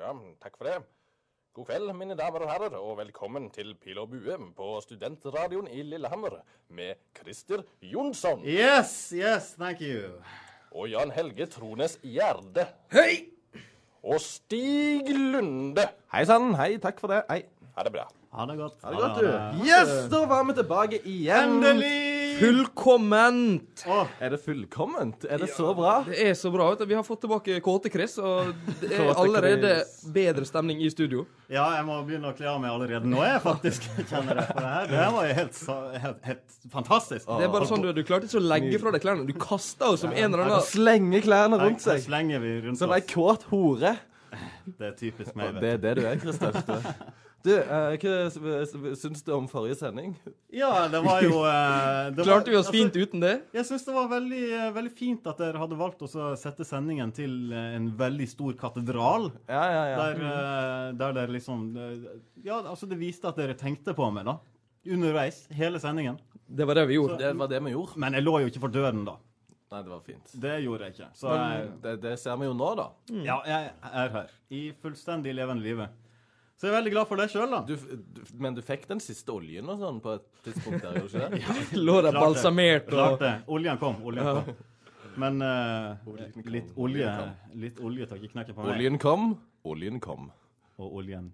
Ja, takk for det. God kveld, mine damer og herrer, og velkommen til Pil og Bue på Studentradioen i Lillehammer med Christer Jonsson. Yes, thank you. Og Jan Helge Trones Gjerde. Hei! Og Stig Lunde. Hei sann, hei, takk for det. Hei. Ha det bra. Ha det godt. Ha det godt, du. Yes, da var vi tilbake igjen. Endelig! Fullkomment! Er det fullkomment? Er det så bra? Det er så bra. Vet du. Vi har fått tilbake Kåte Chris, og det er allerede bedre stemning i studio. Ja, jeg må begynne å kle av meg allerede nå, jeg faktisk kjenner det. For det her var jo helt fantastisk. Det er bare sånn du klarte ikke å legge fra deg klærne. Du kastet jo som en eller annen. Slenge klærne rundt Her seg. slenger vi rundt Som ei oss. kåt hore. Det er typisk meg, Det vet er det du er, Kristoff. Du, hva syns du om forrige sending? Ja, det var jo... Klarte vi oss fint uten det? Jeg synes det var veldig fint at dere hadde valgt å sette sendingen til en veldig stor katedral. Ja. Der dere liksom... Ja, altså det viste at dere tenkte på meg da. Underveis, hele sendingen. Det var det vi gjorde. Det var det vi gjorde. Men jeg lå jo ikke for døden da. Nei, det var fint. Det gjorde jeg ikke. Så Det ser vi jo nå, da. ja, jeg er her. I fullstendig levende livet. Så jeg er veldig glad for det selv da. Men du fikk den siste oljen og sånn på et tidspunkt der, gjorde du ikke det? Lå der balsamert Klart og... det. Oljen kom. Men litt olje tar ikke knekken på meg. Oljen kom. Og oljen.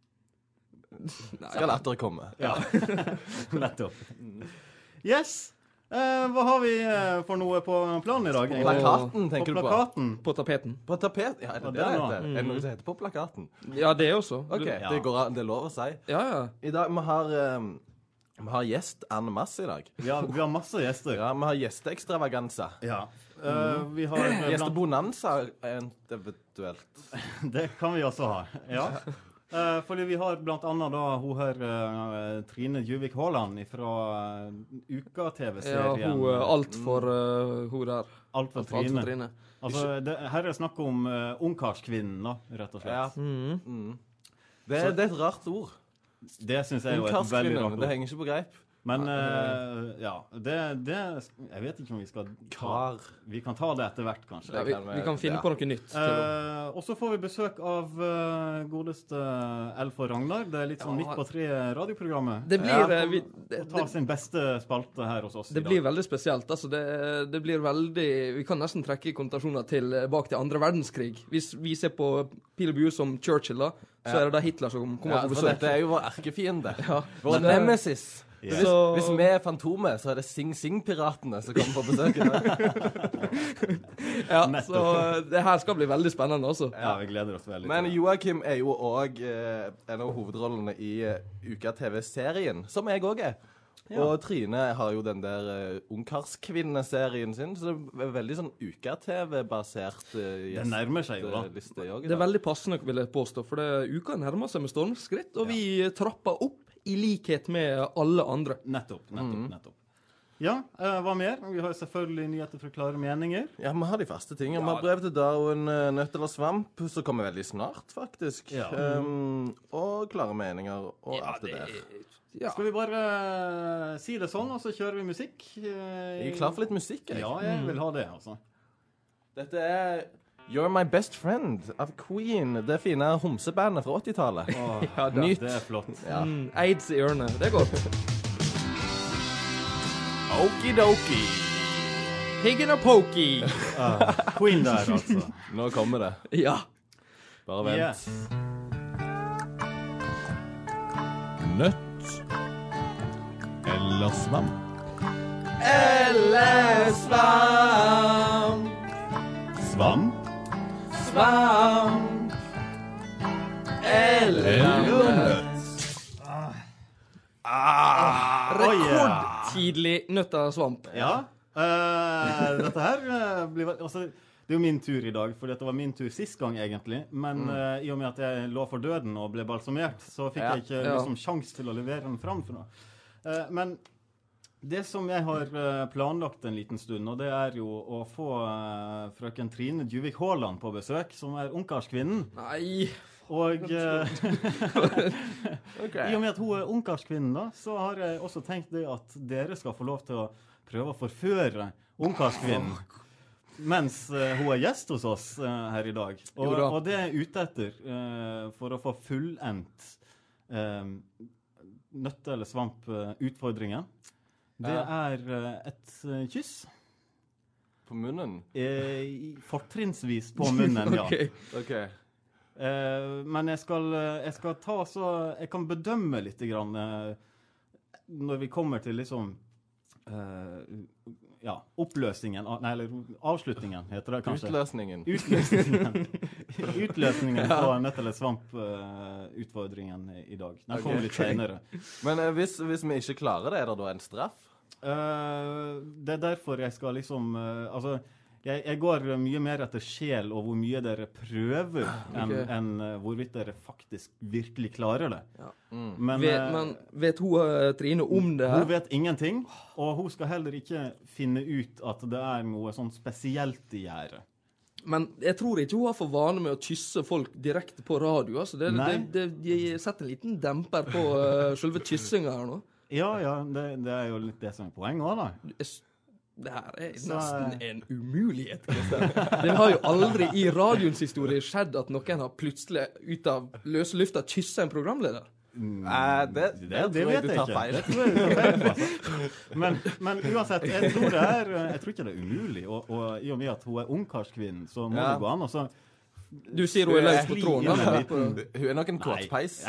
Skal etter komme. Ja, nettopp. Yes! Hva har vi for noe på planen i dag? På plakaten, tenker du på? På plakaten. På tapeten. På tapet? Ja, er det det heter? Er det noe som heter på plakaten? Ja, det også. Ok, Ja. det er lov å si. Ja. I dag, vi har gjest Anne Masse i dag. Vi har masse gjester. Ja, vi har gjesteekstravaganza. Ja. Vi har... Gjestebonanza eventuelt. Det kan vi også ha, ja. Fordi vi har blant annet da hun her Trine Djuvik Haaland fra Uka-TV-serien. Ja, hun alt for hun der. Alt for Trine. Altså, her er snakk om ungkarskvinnen da, rett og slett. Ja. Det er et rart ord. Det synes jeg er jo et veldig rart Ungkarskvinnen, ord. det henger ikke på greip. Men, ja, jeg vet ikke om vi skal vi kan ta det etter hvert, kanskje. Ja, vi kan finne på noe nytt. Og så får vi besøk av godeste Elf og Ragnar. Det er litt sånn midt på tre radioprogrammet. Det blir... Og ta sin beste spalte her hos oss Det blir veldig spesielt. Altså, det blir veldig... Vi kan nesten trekke kontasjoner bak til andre verdenskrig. Hvis vi ser på Pil og Bue som Churchill da, så er det da Hitler som kommer på besøk. For dette er jo vår erkefiende. Ja. Vår nemesis. Yeah. Hvis vi er Fantomet, så er det Sing-Sing-piratene som kommer på besøk i dag. Ja, så det her skal bli veldig spennende også. Ja, vi gleder oss veldig. Men Joakim er jo også en av hovedrollene i Uka-TV-serien, som jeg også er. Ja. Og Trine har jo den der ungkarskvinneserien sin, så det er veldig sånn Uka-TV-basert det nærmer seg jo da. Det er veldig passende, vil jeg påstå, for Uka nærmer seg med stormskritt, og vi trapper opp i likhet med alle andre. Nettopp. Ja, hva mer? Vi har selvfølgelig nyheter for klare meninger. Ja, vi har de faste tingene. Vi har brev til Darwin, nøtt eller svamp, som kommer veldig snart, faktisk. Ja. Og klare meninger og alt det der. Ja. Skal vi bare si det sånn, og så kjører vi musikk? Jeg er klar for litt musikk, jeg. Ja, jeg vil ha det, altså. Dette er You're My Best Friend av Queen, det fine homsebandet fra 80-tallet. Ja, Nytt. Det er flott. Ja. AIDS i ørene, det går. Okidoki. Piggen og Pokey. Queen der, altså. Nå kommer det. Ja. Bare vent. Yes. Nøtt eller svamp? Eller svamp. Svamp? Svamp. Eller nøtt. Rekordtidlig nøtt av svamp. Ja. Dette her blir... Altså, det er jo min tur i dag, for dette var min tur sist gang egentlig. Men i og med at jeg lå for døden og ble balsamert, så fikk jeg ikke liksom sjans til å levere den fram for noe. Men det som jeg har planlagt en liten stund, og det er jo å få frøken Trine Djuvik Haaland på besøk, som er ungkarskvinnen. Nei. Og i og med at hun er ungkarskvinnen da, så har jeg også tenkt det at dere skal få lov til å prøve å forføre ungkarskvinnen. mens hun gjest hos oss her I dag. Og det ute etter for å få fullendt nøtte- eller svamp-utfordringen. Det et kyss. På munnen? Fortrinnsvis på munnen, ja. Ok. Men jeg skal ta så... Jeg kan bedømme litt grann når vi kommer til liksom... oppløsningen, eller avslutningen heter det kanskje. Utløsningen på nøtt- eller svamp-utfordringen I dag. Den kommer litt senere. Men hvis vi ikke klarer det, det da en straff? Det derfor jeg skal liksom... Jeg går mye mer etter sjel og hvor mye dere prøver enn hvorvidt dere faktisk virkelig klarer det. Ja. Men vet hun, Trine, om det her? Hun vet ingenting, og hun skal heller ikke finne ut at det noe sånn spesielt I gjæret. Men jeg tror ikke hun har for vane med å kysse folk direkte på radio. Altså. De setter en liten demper på selve kyssingen her nå. Ja, det jo litt det som poenget også, da. Det her nesten en umulighet, Kristian. Det har jo aldri I radioens historie skjedd at noen har plutselig ut av løse lufta kyssa en programleder. Det tror jeg du tar feil. Det tror jeg du tar feil. Men uansett, jeg tror ikke det umulig. Og I og med at hun ungkarskvinnen, så må det gå an. Og så du sier hun løs på tråden. Hun nok en kortpeis.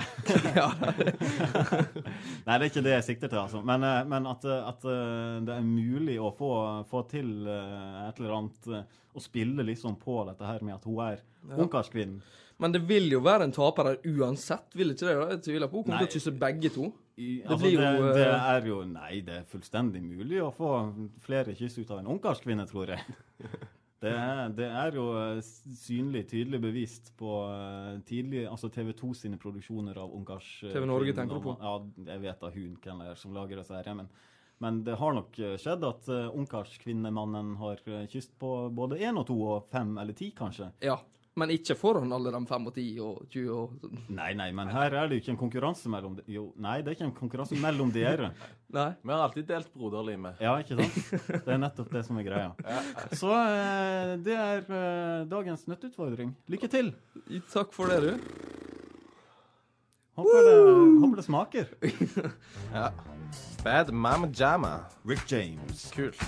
Nei, det ikke det jeg sikter til, altså. Men at det mulig å få til et eller annet, å spille liksom på dette her med at hun ungkarskvinnen. Men det vil jo være en taper her uansett, vil ikke det? Jeg tviler på hun kommer til å kysse begge to. Det fullstendig mulig å få flere kyss ut av en ungkarskvinne, tror jeg. Det jo synlig, tydelig bevist på TV2 sine produksjoner av ungkarskvinner. TV Norge tenker du på? Ja, jeg vet av hun hvem det som lager disse her, men det har nok skjedd at ungkarskvinnemannen har kysst på både 1 og 2 og 5 eller 10 kanskje. Ja. Men ikke foran alle de 5 og 10 og 20 og... Nei, men her det jo ikke en konkurranse mellom... Nei, det ikke en konkurranse mellom dere. Nei. Vi har alltid delt broderlimet. Ja, ikke sant? Det nettopp det som greia. Så det dagens nøttutfordring. Lykke til! Takk for det, du. Håper det smaker. Ja. Bad Mama Jamma. Rick James. Kult.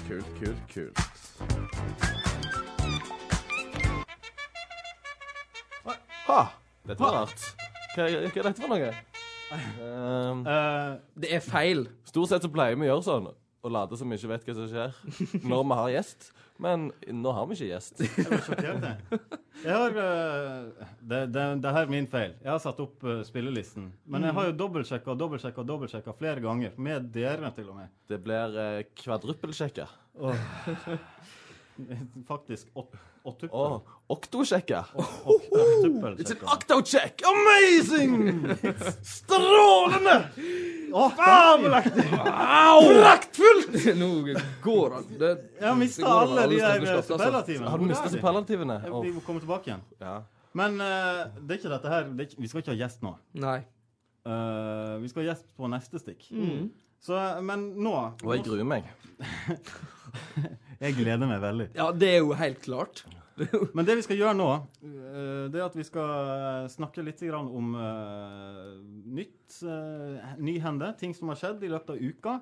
Dette var rart. Hva dette for noe? Det feil. Stort sett så pleier vi å gjøre sånn, og late som vi ikke vet hva som skjer når vi har gjest. Men nå har vi ikke gjest. Jeg var sjokkert det her min feil. Jeg har satt opp spillelisten. Men jeg har jo dobbeltsjekket flere ganger, med dere til og med. Det blir kvadruppelsjekka. Faktisk åttuppel. Oktosjekka. It's an octo-check! Amazing! Strålende! Fabelaktig! Praktfullt! Nå går han. Jeg har mistet alle de der superlativene. Har du mistet superlativene? Vi må komme tilbake igjen. Ja. Men det ikke dette her. Vi skal ikke ha gjest nå. Nei. Vi skal ha gjest på neste stikk. Så, men nå... Og jeg gruer meg. Jeg gleder meg veldig. Ja, det jo helt klart. Men det vi skal gjøre nå, det at vi skal snakke litt om nyhende, ting som har skjedd I løpet av uka,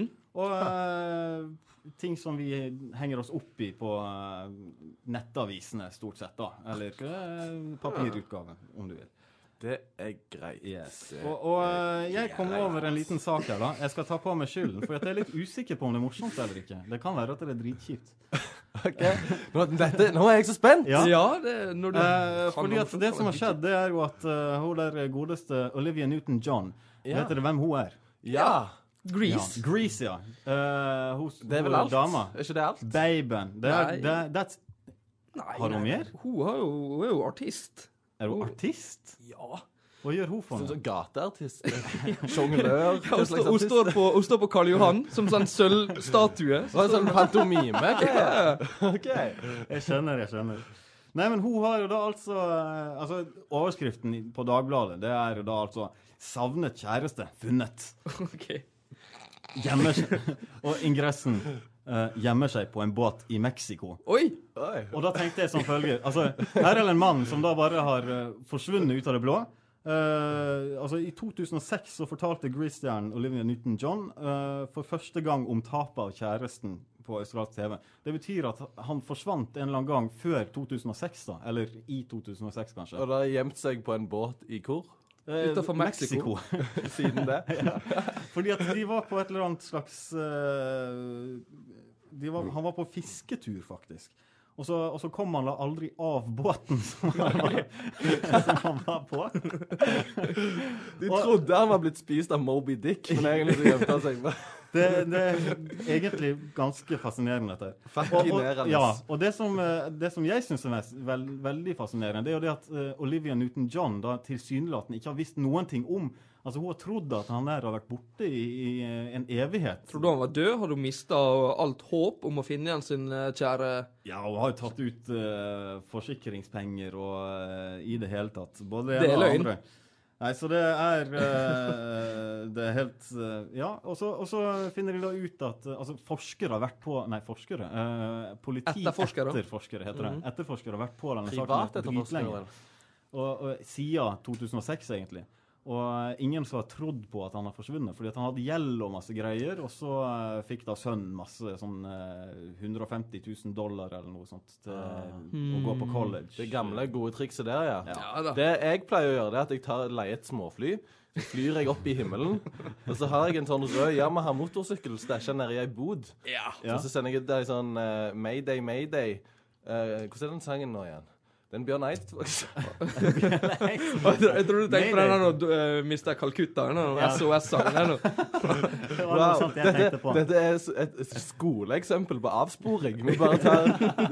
og ting som vi henger oss opp I på nettavisene stort sett da, eller papirutgave, om du vil. Det greit. Yes. Og jeg kom over en liten sak her da. Jeg skal ta på meg skylden, for jeg litt usikker på om det morsomt eller ikke. Det kan være at det dritkjipt. Ok. Nå jeg så spent. Ja det når du fordi at det som har skjedd, det jo at hun der godeste Olivia Newton-John, vet dere hvem hun Ja. Grease. Ja. Grease, ja. Det vel alt? Dama. Ikke det alt? Baben. Nei, har hun mer? Hun jo artist. Hun artist? Ja. Hva gjør hun for noe? Sånn gateartist. Jonglør. Hun står på Karl Johan som sånn sølvstatue. Sånn pantomime. Ok. Jeg skjønner. Nei, men hun har jo da altså overskriften på Dagbladet, det jo da altså savnet kjæreste, funnet. Ok. Gjemmer seg, og ingressen gjemmer seg på en båt I Mexico. Oi! Oi. Og da tenkte jeg som følger, altså, her er det en mann som da bare har forsvunnet ut av det blå. Altså i 2006 så fortalte Grease-stjernen Olivia Newton-John for første gang om tapet av kjæresten på australsk TV. Det betyr at han forsvant en eller annen gang før 2006 da, eller i 2006 kanskje. Og da gjemt seg på en båt i hvor? Utenfor Mexico. Siden det. Ja. Fordi at de var på et eller annet slags han var på fisketur faktisk. Og så kom han da aldri av båten som han var på. De trodde han var blitt spist av Moby Dick, men egentlig så gjemte han seg. Det er egentlig ganske fascinerende dette. Fascinerende. Ja, og det som jeg synes er veldig fascinerende, det er jo det at Olivia Newton-John da tilsynelatende ikke har visst noen ting om. Altså hun har trodd at han der har vært borte i en evighet. Tror du han var død? Har du mistet alt håp om å finne igjen sin kjære? Ja, hun har jo tatt ut forsikringspenger og i det hele tatt. Både det er løgn. Nei, så det er helt, ja, og så finner de da ut at, altså forskere har vært på, etterforskere heter det. Etterforskere har vært på denne saken. Privat etterforskere, vel? Og siden 2006 egentlig. Og ingen som har trodd på at han har forsvunnet, fordi at han hadde gjeld og masse greier, og så fikk da sønnen masse sånn $150,000 eller noe sånt til å gå på college. Det gamle gode trikset der, ja. Ja, det jeg pleier å gjøre, det er at jeg leier et småfly, så flyr jeg opp i himmelen, og så har jeg en sånn rød Yamaha motorsykkel stasjet nede i ei bod. Ja. Og så sender jeg ut der sånn Mayday, Mayday. Hvordan er den sangen nå igjen? Den Bjørn Eit, faktisk. Jeg tror du tenker på den når du mistet Calcutta, SOS-sangen. Det var noe sånt jeg tenkte på. Dette er et skoleeksempel på avsporing. Vi bare tar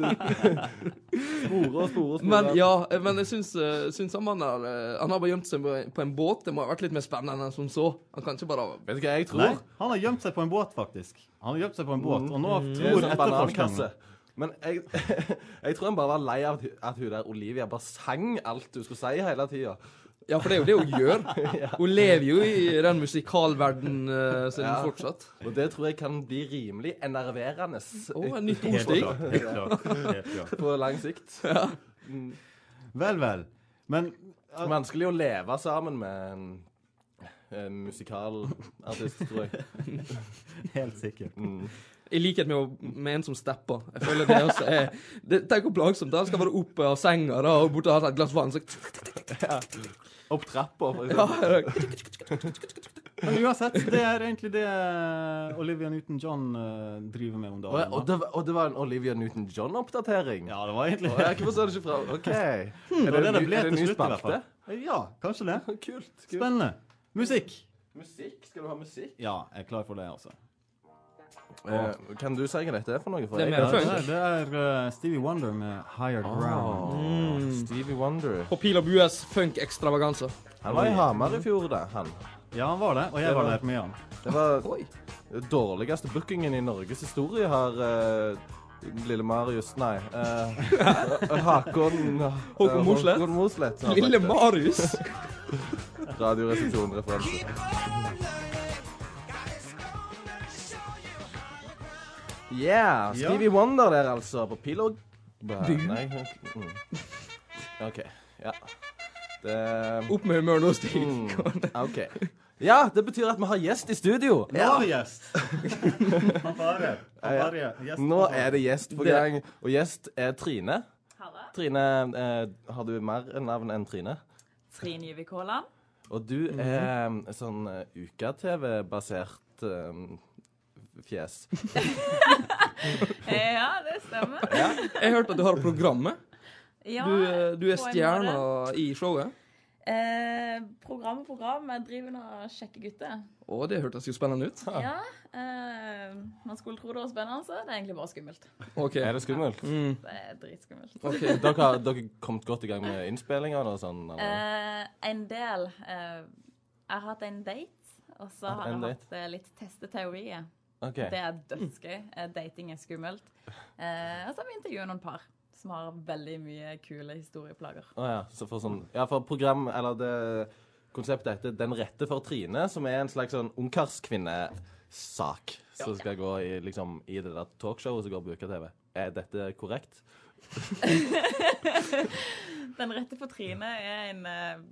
spore. Men jeg synes han har bare gjemt seg på en båt. Det må ha vært litt mer spennende enn som så. Han kan ikke bare... Vet du hva jeg tror? Nei, han har gjemt seg på en båt faktisk. Og nå tror sånn etterforskerne. Men jeg tror han bare var lei av at hun der Olivia bare sang alt du skulle si hele tiden. Ja, for det er jo det hun gjør. Hun lever jo i den musikalverden sin fortsatt. Og det tror jeg kan bli rimelig enerverende. En nytt ordstig. Helt klart. På lang sikt. Ja. Vel. Men vanskelig å leve sammen med en musikalartist, tror jeg. Helt sikkert. I likhet med en som stepper. Jeg føler det også tenk hvor plagsomt. Han skal være oppe av senga da, og borte ha et glass vann. Så... Ja. Opp trappa, for eksempel. Men uansett, det er egentlig det Olivia Newton-John driver med om dagen. Og det var en Olivia Newton-John-oppdatering? Ja, det var egentlig... Jeg forstår det ikke fra... Ok. Er det ble til slutt i hvert fall? Ja, kanskje det. Kult. Spennende. Musikk. Skal du ha musikk? Ja, jeg er klar for det, altså. Kan du si hva dette er for noe? Det er mer funk. Det er Stevie Wonder med Higher Ground. Stevie Wonder. På Pil og Bues funk-ekstravaganza. Han var i Hamar i fjor, da, han. Ja, han var det, og jeg var der med han. Det var dårligste bookingen i Norges historie har Lille Marius, nei. Håkon Mosleth. Lille Marius. Radioresepsjon-referanse. Yeah, Stevie Wonder der altså, på Pil og... Nei. Ok, ja. Opp med humør nå, Stig. Ok. Ja, det betyr at vi har gjest i studio. Nå har vi gjest. Nå er det gjest på gang. Og gjest er Trine. Halla. Trine, har du mer navn enn Trine? Trine Jyvik Haaland. Og du er sånn UKA-TV-basert fjes. Ja, det stemmer. Ja. Jeg hørte at du har programmet. Ja, du er stjerna i showet. Program. Jeg driver nå og sjekker gutter. Det hørtes jo spennende ut. Ja, man skulle tro det var spennende, så det er egentlig bare skummelt. Okay. Er det skummelt? Det er dritskummelt. Okay. Dere har kommet godt i gang med innspillinger og sånn? En del. Jeg har hatt en date, og så har jeg hatt litt testeteorier. Okay. Det er dødsgøy. Dating er skummelt. Og så har vi intervjuet noen par som har veldig mye kule historieplager. Ja, så for sånn, ja, for program, eller det konseptet heter Den rette for Trine, som en slags sånn ungkarskvinnesak som skal gå i, liksom, i det der talkshowet som går på UKTV. Dette korrekt? Den rette for Trine en...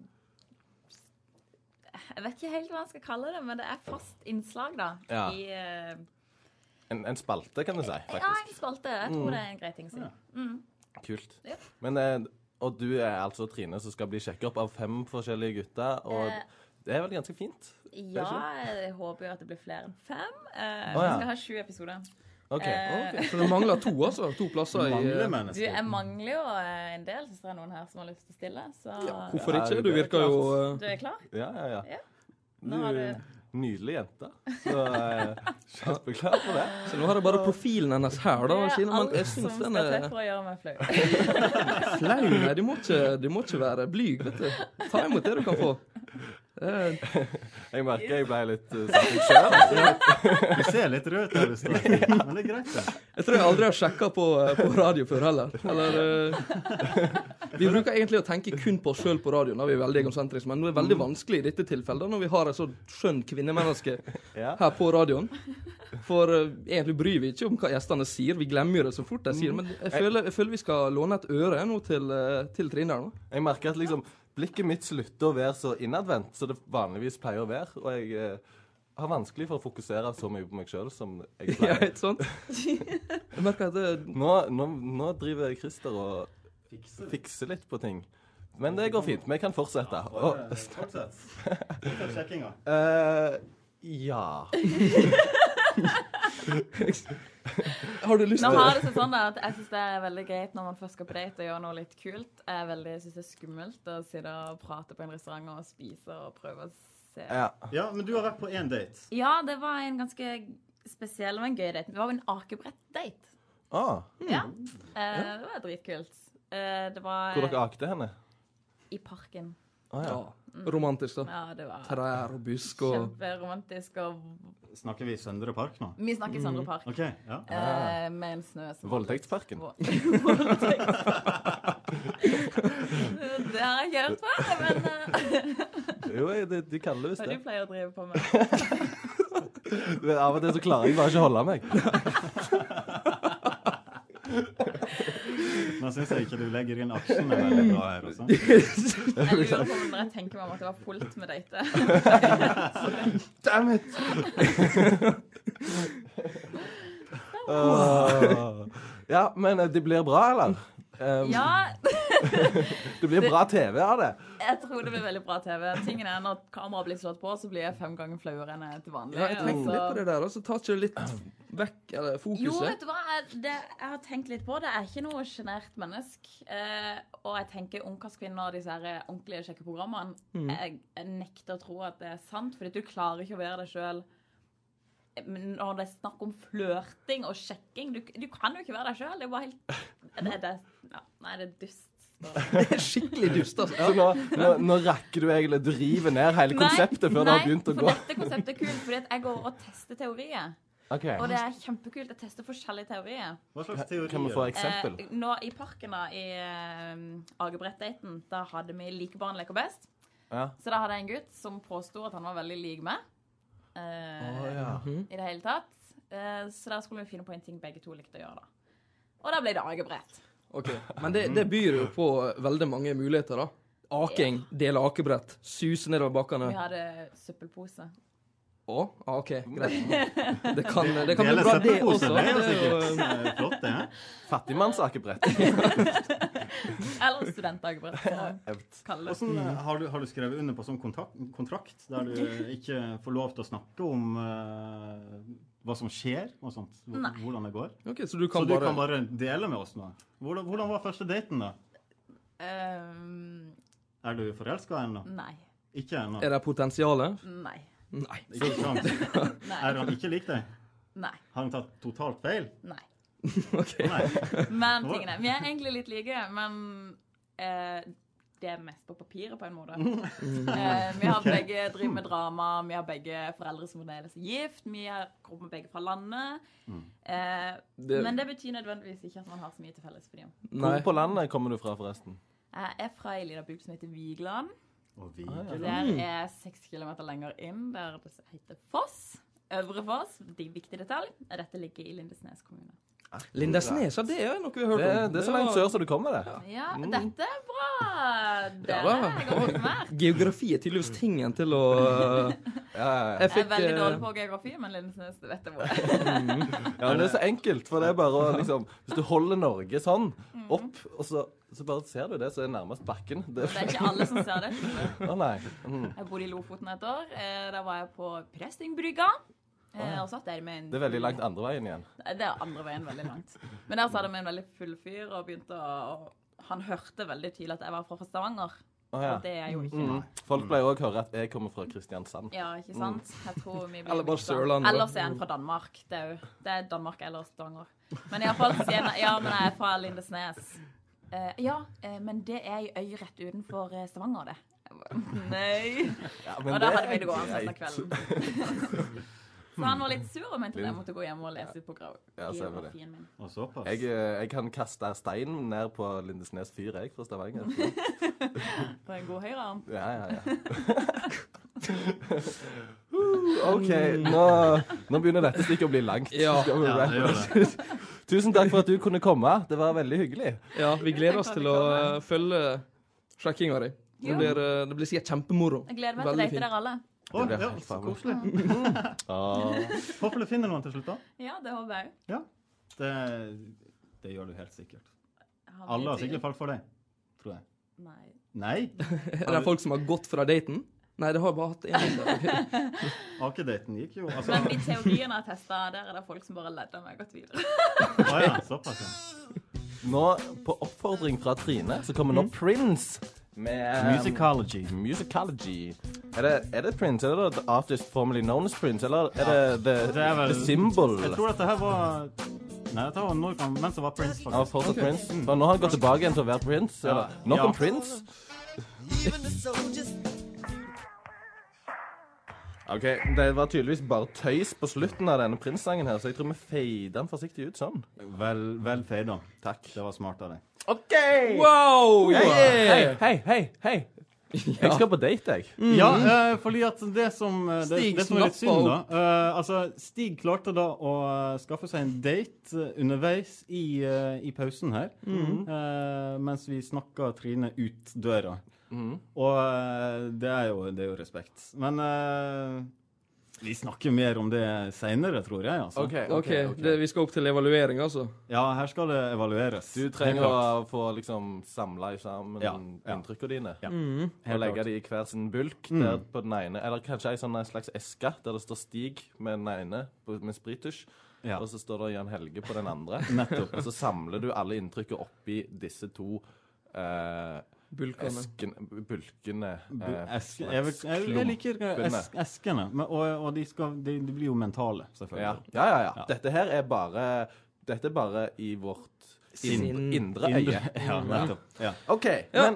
jeg vet ikke helt hva jeg skal kalle det, men det fast innslag da. Ja. En spalte, kan du si, faktisk. Ja, en spalte. Jeg tror det en grei ting å si. Kult. Ja. Men, og du altså Trine som skal bli sjekket opp av 5 forskjellige gutter, og det vel ganske fint? Ja, jeg håper jo at det blir flere enn 5. Vi skal ha 7 episoder. Okay. Så det mangler 2, altså? 2 plasser i... Jeg mangler jo en del, så det noen her som har lyst til å stille. Så... Ja, hvorfor ikke? Du virker jo... Du klar? Ja. Nå har du... Nydelig jente. Så kjempeklar på det. Så nå har jeg bare profilen hennes her, da. Det men jeg alt synes som skal til for å gjøre meg flau. Flau? Nei, du må ikke være blyg, vet du. Ta imot det du kan få. Jeg merker jeg ble litt satt i selv. Du ser litt rød til det, men det greit det. Jeg tror jeg aldri har sjekket på radio før heller. Vi bruker egentlig å tenke kun på oss selv på radioen, da vi veldig egosentriske, men det veldig vanskelig i dette tilfellet, når vi har et så skjønn kvinnemenneske her på radioen. For egentlig bryr vi ikke om hva gjestene sier, vi glemmer jo det så fort de sier, men jeg føler vi skal låne et øre nå til Trine her nå. Jeg merker at liksom blikket mitt slutter å være så innadvendt, så det vanligvis pleier å være, og jeg har vanskelig for å fokusere så mye på meg selv som jeg pleier. Ja, ikke sant? Jeg merker at det... Nå driver Christer og fikser litt på ting. Men det går fint, vi kan fortsette. Fortsett. Sjekkinga. Ja. Har du lyst til Nå har det seg sånn at jeg synes det veldig greit når man først skal på date og gjøre noe litt kult. Jeg synes det skummelt å sitte og prate på en restaurant og spise og prøve å se. Ja, men du har vært på en date. Ja, det var en ganske spesiell og en gøy date. Det var jo en akebrett-date. Ja, det var dritkult. Det var... Hvor dere akte henne? I parken. Ja, romantisk da. Ja, det var... Trær og busk og... Kjemperomantisk og... Snakker vi Søndre Park nå? Vi snakker Søndre Park. Ok, ja. Med en snø som... Voldtektsparken? Det har jeg ikke hørt før, men... Jo, de kaller det visst det. Hva du pleier å drive på med? Av og til så klarer jeg bare ikke å holde meg. Nå synes jeg ikke du legger inn aksjene veldig bra her også. Jeg lurer på når jeg tenker meg om at det var fullt med date. Damn it! Ja, men det blir bra, eller? Ja. Det blir bra TV av det. Jeg tror det blir veldig bra TV. Tingen når kameraet blir slått på, så blir jeg 5 ganger flauere enn jeg til vanlig. Ja, jeg tenkte litt på det der, og så tar ikke det litt vekk, eller fokuset. Jo, vet du hva? Jeg har tenkt litt på det. Jeg ikke noe genert menneske. Og jeg tenker ungkarskvinner og disse her ordentlige sjekkeprogrammene. Jeg nekter å tro at det sant, fordi du klarer ikke å være deg selv. Men når det snakk om flørting og sjekking, du kan jo ikke være deg selv. Det er bare helt... Nei, det er dust. Det er skikkelig dust, altså. Så nå rakker du egentlig drive ned hele konseptet før det har begynt å gå. Nei, for dette konseptet er kult, fordi jeg går og tester teorier. Okay. Og det er kjempekult å teste forskjellige teorier. Hva slags teorier? Kan vi få eksempel? Nå i parken da, i Agebrett-daten, da hadde vi like barn leker best. Ja. Så da hadde jeg en gutt som påstod at han var veldig lik meg. I det hele tatt. Så da skulle vi finne på en ting begge to likte å gjøre da. Og da ble det akebrett. Ok, men det byr jo på veldig mange muligheter da. Aking, dele akebrett, suse nedover bakkene. Vi hadde søppelpose. Ok, greit. Det kan bli bra det også. Det er sikkert flott det, Fattigmannsakebrett. Eller studentakebrett. Har du skrevet under på sånn kontrakt der du ikke får lov til å snakke om hva som skjer og sånt, hvordan det går? Ok, så du kan bare dele med oss nå. Hvordan var første daten da? Er du forelsket ennå? Nei. Ikke ennå? Er det potensialet? Nei. Ikke sant? Er han ikke lik deg? Nei. Har han tatt totalt feil? Nei. Ok. Nei. Men tingene, vi er egentlig litt like, men det er mest på papiret på en måte. Vi har begge drivet med drama, vi har begge foreldre som er gift, vi kommer begge fra landet. Men det betyr nødvendigvis ikke at man har så mye til felles for dem. Hvor på landet kommer du fra forresten? Jeg er fra en liten bygd som heter Vigeland. Det der 6 kilometer lenger inn, der det heter Foss. Øvre Foss, viktig detalj, dette ligger i Lindesnes kommune. Lindesnes, det er noe vi har hørt om. Det så langt sør som du kommer det. Ja, dette bra. Dere er godt med. Geografi er tydeligvis tingen til å... Jeg er veldig dårlig på geografi, men Lindesnes, det vet jeg hvor Ja, men det er så enkelt, for det er bare å liksom... Hvis du holder Norge sånn opp, og så bare ser du det, så er det nærmest bakken. Det er ikke alle som ser det. Nei. Jeg bodde i Lofoten et år. Da var jeg på Prestingbrygga. Og satt der med en... Det er veldig langt andre veien igjen. Det er andre veien veldig langt. Men der satt jeg med en veldig full fyr og begynte å... Han hørte veldig tydelig at jeg var fra Stavanger. Og det er jo ikke... Folk pleier også å høre at jeg kommer fra Kristiansand. Ja, ikke sant? Jeg tror vi blir... Eller bare Sørlandet. Ellers er han fra Danmark. Det er Danmark eller Stavanger. Men i hvert fall sier han, ja, men jeg er fra Lindesnes. Men det er i øy rett utenfor Stavanger, det. Nei. Og da hadde vi det gående etter kvelden. Så han var litt sur og mente at jeg måtte gå hjem og lese ut på biografien min. Og såpass. Jeg kan kaste stein ned på Lindesnes fyr, jeg, fra Stavanger. På en god høyrearm. Ja. Ok, nå begynner dette stikket å bli langt. Ja, det gjør det. Tusen takk for at du kunne komme. Det var veldig hyggelig. Ja, vi gleder oss til å følge sjekkinga di. Det blir sikkert kjempemoro. Jeg gleder meg til å date dere alle. Ja, så koselig. Håper du finner noen til slutt da? Ja, det håper jeg. Ja, det gjør du helt sikkert. Alle har sikkert falt for deg, tror jeg. Nei? Er det folk som har gått fra daten? Nei, det har bare hatt en. Akedaten gikk jo. Altså... Men de teoriene jeg testet, der er det folk som bare ledder meg gått videre. Ja, såpass, ja. Nå, på oppfordring fra Trine, så kommer nå Prince med Musicology. Er det Prince? Er det the artist formerly known as Prince? Eller er det The Symbol? Jeg tror at det her var... Nei, dette var noe mens det var Prince, faktisk. Ja, fortsatt Prince. For nå har han gått tilbake igjen til å være Prince. Eller, nok om Prince. Ok, det var tydeligvis bare tøys på slutten av denne Prince-sangen her, så jeg tror vi feider den forsiktig ut sånn. Vel feida. Takk. Det var smart av deg. Ok! Wow! Hei! Jeg skal på date, jeg. Ja, fordi at det som er litt synd da, altså Stig klarte da å skaffe seg en date underveis i pausen her, mens vi snakket Trine ut døra. Og det er jo respekt. Men vi snakker mer om det senere, tror jeg. Altså. Ok. Vi skal opp til evaluering, altså. Ja, her skal det evalueres. Du trenger å få liksom samlet sammen inntrykkene dine. Ja. Og legge de i hver sin bulk der på den ene. Eller kanskje en sånn slags eske der det står Stig med den ene med sprittusj. Ja. Og så står det Jan Helge på den andre. Nettopp. Og så samler du alle inntrykket oppi disse to bulkene. Jeg liker eskene, og de blir jo mentale, selvfølgelig. Ja. Dette her er bare i vårt indre øye. Ja, nettopp. Ja. Ok, men...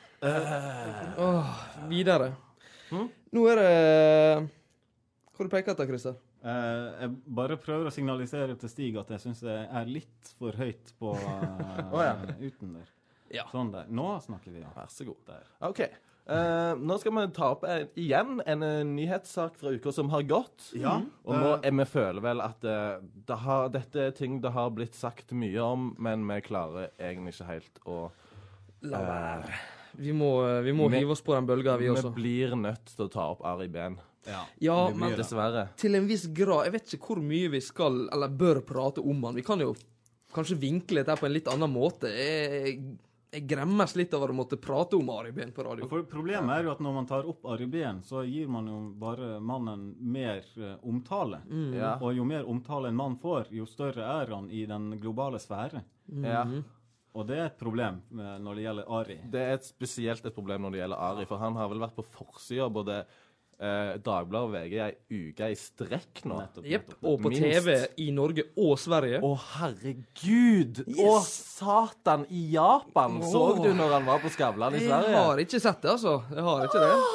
videre. Nå er det... Hva du peker etter, Christer? Jeg bare prøver å signalisere til Stig at jeg synes det er litt for høyt på uten der. Ja. Sånn der. Nå snakker vi, ja. Vær så god. Der. Ok. Nå skal vi ta opp igjen en nyhetssak fra uka som har gått. Ja. Og nå vi føler vel at dette er ting det har blitt sagt mye om, men vi klarer egentlig ikke helt å... La være. Vi må hive oss på den bølgen, vi også. Vi blir nødt til å ta opp Ari Ben. Ja, men dessverre. Til en viss grad. Jeg vet ikke hvor mye vi skal, eller bør prate om han. Vi kan jo kanskje vinkle dette på en litt annen måte. Jeg gremmes litt over å måtte prate om Ari Ben på radio. For problemet er jo at når man tar opp Ari Ben, så gir man jo bare mannen mer omtale. Og jo mer omtale en mann får, jo større er han i den globale sfære. Og det er et problem når det gjelder Ari. Det er spesielt et problem når det gjelder Ari, for han har vel vært på forsida både Dagbladet og VG en uke i strekk nå. Nettopp. Og på TV i Norge og Sverige. Å, herregud! Å, satan! I Japan så du når han var på Skavlan i Sverige? Jeg har ikke sett det, altså. Jeg har ikke det.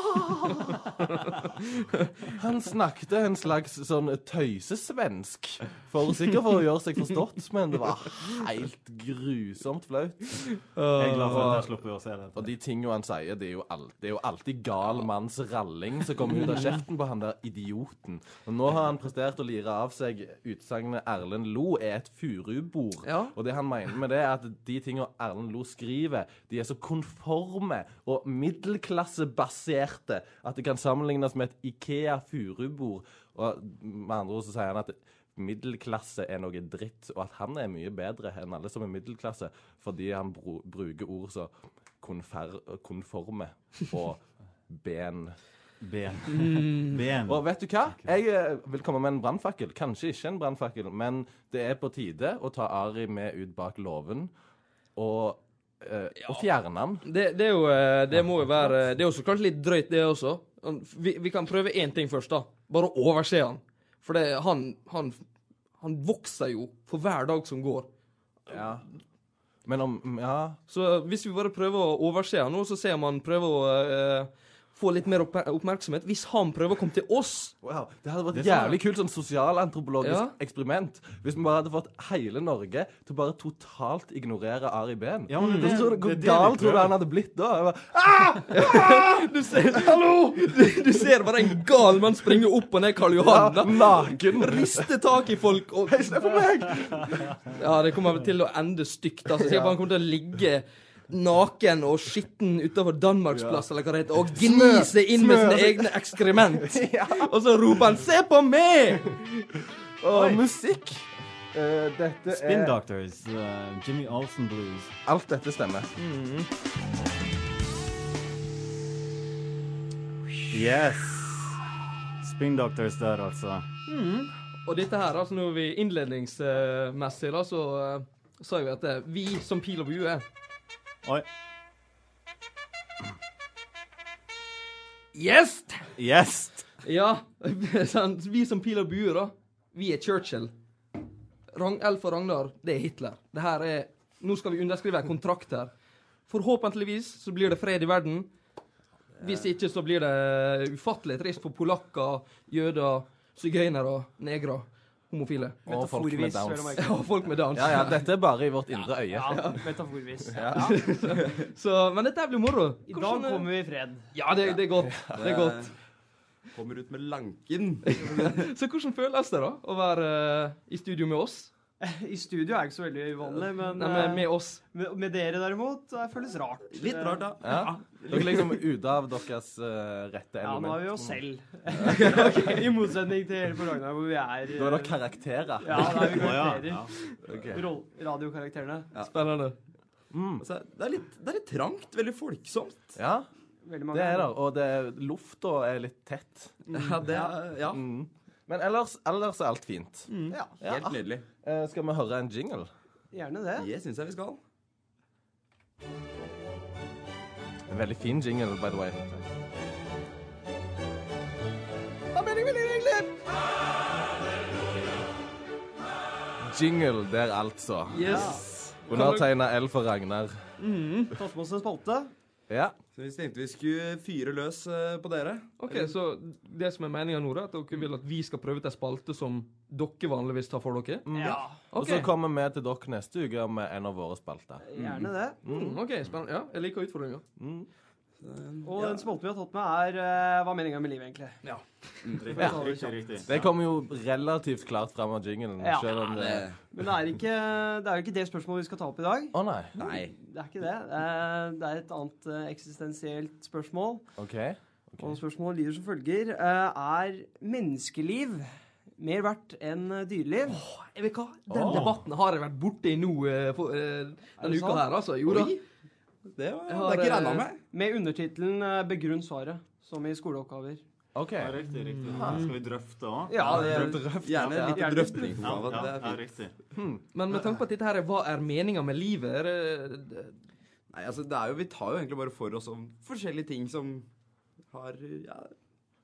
Han snakket en slags sånn tøysesvensk, sikkert for å gjøre seg forstått, men det var helt grusomt flaut. Jeg er glad for at jeg slipper å se det. Og de tingene han sier, det er jo alltid gal manns ralling som kommer ut av kjeften på han der idioten. Og nå har han prestert å lire av seg utsagnet Erlend Loe er et furubord. Ja. Og det han mener med det er at de tingene Erlend Loe skriver, de er så konforme og middelklassebaserte at det kan sammenlignes med et IKEA furubord. Og med andre ord så sier han at middelklasse er noe dritt, og at han er mye bedre enn alle som er middelklasse, fordi han bruker ord så konforme og ben. Og vet du hva? Jeg vil komme med en brannfakkel. Kanskje ikke en brannfakkel, men det er på tide å ta Ari med ut bak låven og fjerne han. Det må jo være... Det er jo så klart litt drøyt det også. Vi kan prøve en ting først da. Bare å overse han. For han vokser jo for hver dag som går. Ja. Men Så hvis vi bare prøver å overse han nå, så ser man prøver å få litt mer oppmerksomhet. Hvis han prøver å komme til oss... Wow, det hadde vært jævlig kult sånn sosialantropologisk eksperiment. Hvis vi bare hadde fått hele Norge til bare totalt ignorere Ari Behn. Ja, men Hvor galt tror du han hadde blitt da? Du ser bare en gal mann springe opp og ned Karl Johan da. Naken. Riste tak i folk og... Hei, se på meg! Ja, det kommer til å ende stygt. Altså. Jeg bare kommer til å ligge naken og skitten utenfor Danmarksplass, eller hva det heter, og gnise inn med sine egne ekskrement. Og så roper han, se på meg! Og musikk. Dette Spin Doctors, Jimmy Olsen Blues. Alt dette stemmer. Yes. Spin Doctors der, altså. Og dette her, altså når vi innledningsmessig da, så sa vi at vi som Pil og Bue Oi. Yes! Ja, vi som Pil og Bue da, vi er Churchill. L for Ragnar, det er Hitler. Det her nå skal vi underskrive en kontrakt her. Forhåpentligvis så blir det fred i verden. Hvis ikke så blir det ufattelig trist for polakker, jøder, sigøynere, negre, homofile. Og folk med downs. Ja, folk med downs. Ja, dette er bare i vårt indre øye. Ja, metaforvis. Men dette blir moro. I dag kommer vi i fred. Ja, det er godt. Det er godt. Kommer ut med lanken. Så hvordan føles det da, å være i studio med oss? I studio er ikke så veldig uvanlig, men Nei, med oss. Med dere derimot, det føles rart. Litt rart, da. Ja. Dere er liksom ute av deres rette element. Ja, nå er vi oss selv. I motsetning til hele på Ragnar, hvor vi er... Nå er det karakterer. Ja, da er vi karakterer. Okay. Radiokarakterene. Ja. Spennende. Altså, det er litt trangt, veldig folksomt. Ja, Veldig mange det er det. Og lufta er litt tett. Ja. Men ellers er alt fint. Ja, helt nydelig. Skal vi høre en jingle? Gjerne det. Det synes jeg vi skal. En veldig fin jingle, by the way. Jingle der, altså. Yes. Undertegnet L for Ragnar. Tatt med oss en spalte. Ja. Så vi tenkte vi skulle fyre løs på dere. Ok, så det som er meningen nå, er at dere vil at vi skal prøve til en spalte som dere vanligvis tar for dere? Ja, Og så kommer vi til dere neste uke med en av våre spalter. gjerne det. Ok, spennende. Ja, jeg liker utfordringer. Og den spalten vi har tatt med hva er meningen med livet egentlig? Ja. riktig. Det kommer jo relativt klart frem av jinglen, Ja. selv om det... Men det er jo ikke det spørsmålet vi skal ta opp i dag. Å nei. Nei. Det er ikke det. Det er et annet eksistensielt spørsmål. Ok. Og spørsmålet lyder som følger. Er menneskeliv mer verdt enn dyreliv? Jeg vet hva? Den debatten har jeg vært borte i nå denne uka her, altså. Jo da. Oi. Det er ikke regnet med. Med undertitlen Begrunn svaret, som i skoleoppgaver. Ok. Ja, riktig. Skal vi drøfte også? Ja, Gjerne litt Ja. drøfting. Ja, Det er fint. riktig. Men med tanke på at dette her hva er meningen med livet? Nei, altså, vi tar jo egentlig bare for oss om forskjellige ting som har,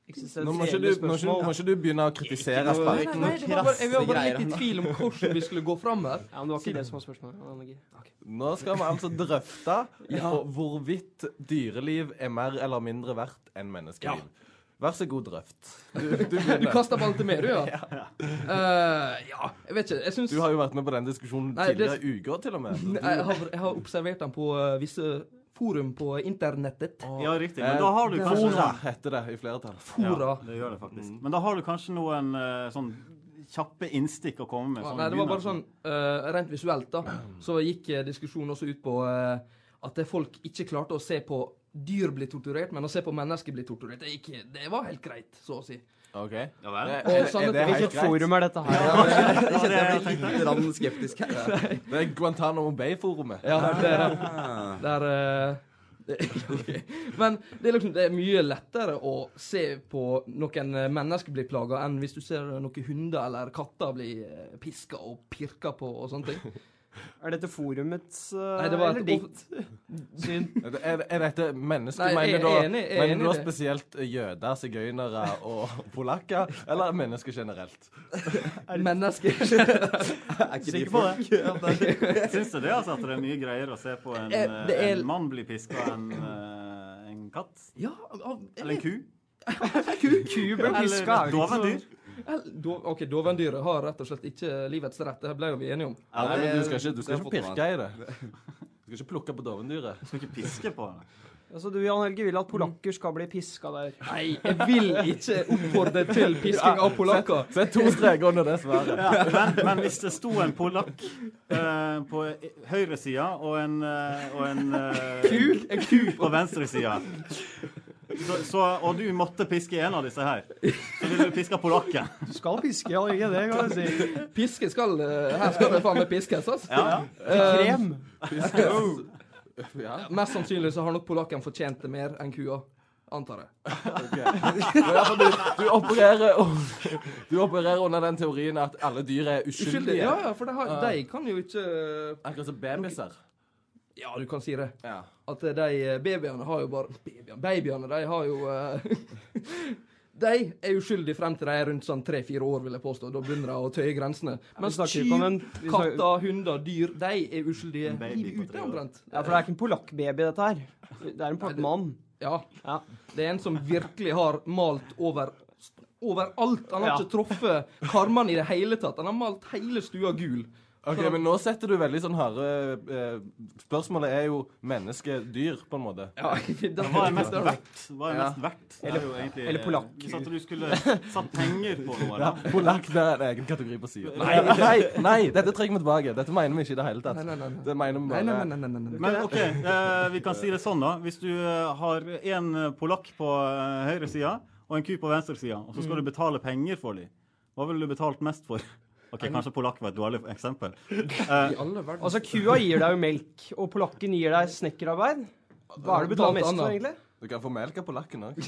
Nå må ikke du begynne å kritisere Spark. Nei, jeg var bare litt i tvil om hvordan vi skulle gå frem her. Ja, men det var ikke det som var spørsmålet. Okay. Nå skal vi altså drøfte hvorvidt dyreliv er mer eller mindre verdt enn menneskeliv. Vær så god, drøft. Du kastet ballen til meg, du, ja. Jeg vet ikke, jeg synes... Du har jo vært med på den diskusjonen tidligere uker, til og med. Jeg har observert den på visse forum på internettet. Ja, riktig. Men da har du kanskje... Fora heter det i flertall. Fora. Ja, det gjør det faktisk. Men da har du kanskje noen sånn kjappe innstikk å komme med. Nei, det var bare sånn, rent visuelt da, så gikk diskusjonen også ut på at folk ikke klarte å se på dyr bli torturert, men å se på mennesker bli torturert, det var helt greit, så å si. Ok. Ja vel. Hvilket forum er dette her? Jeg tenkte litt skeptisk her. Det er Guantanamo Bay-forumet. Ja, det er okay. Men det er mye lettere å se på noen mennesker bli plaget enn hvis du ser noen hunder eller katter bli pisket og pirket på og sånne ting. Er dette forumets Nei, det var eller ditt syn? Er dette mennesker? Nei, mener du da spesielt jøder, sigøynere og polakker, eller mennesker generelt? Mennesker Sikker på det? Syns du det, altså, at det er mye greier å se på en mann bli pisket enn en katt? Ja, eller en ku? Ku blir pisket. Eller dovendyr? Ok, dovendyret har rett og slett ikke livets rett. Det ble jo vi enige om. Ja, nei, men du skal ikke pirke i det. Du skal ikke plukke på dovendyret. Du skal ikke piske på det. Altså, du, Jan Helge, vil at polakker skal bli pisket der. Nei, jeg vil ikke oppfordre til pisking av polakker. Sett 2 streker under det svaret. Ja, men hvis det sto en polakk på høyre sida og en ku på venstre sida, og du måtte piske en av disse her, så ville du piske polakken. Du skal piske, Jan Helge, det kan jeg si. Piske her skal det faen meg piskes, altså. Ja. Krem. Ja. Mest sannsynlig så har nok polakken fortjent det mer enn kua, antar jeg. Okay. Du opererer under den teorien at alle dyr er uskyldige. Ja, for de kan jo ikke... Akkurat som babyer. Ja, du kan si det. Ja. At de babyene har jo bare... Babyene, de har jo... De er uskyldige frem til de er rundt sånn 3-4 år, vil jeg påstå. Da begynner de å tøye grensene. Mens katter, hunder, dyr, de er uskyldige livet ute, omtrent. Ja, for det er ikke en polakkbaby, dette her. Det er en polakkmann. Ja. Det er en som virkelig har malt overalt. Han har ikke truffet karmene i det hele tatt. Han har malt hele stua gul. Ok, men nå setter du veldig sånn harde spørsmålet er jo menneske-dyr, på en måte. Ja, hva er mest verdt? Eller polakk. Hvis at du skulle satt penger på noe. Ja, polakk, det er en egen kategori på siden. Nei, dette trekker vi tilbake. Dette mener vi ikke i det hele tatt. Nei. Det mener vi bare. Nei. Men ok, vi kan si det sånn da. Hvis du har en polakk på høyre sida og en ku på venstre sida, og så skal du betale penger for dem, hva vil du betalt mest for? Ok, kanskje polakk var et dårlig eksempel. Altså, kua gir deg jo melk, og polakken gir deg snekkerarbeid. Hva er det du betaler mest for, egentlig? Du kan få melk av polakken også.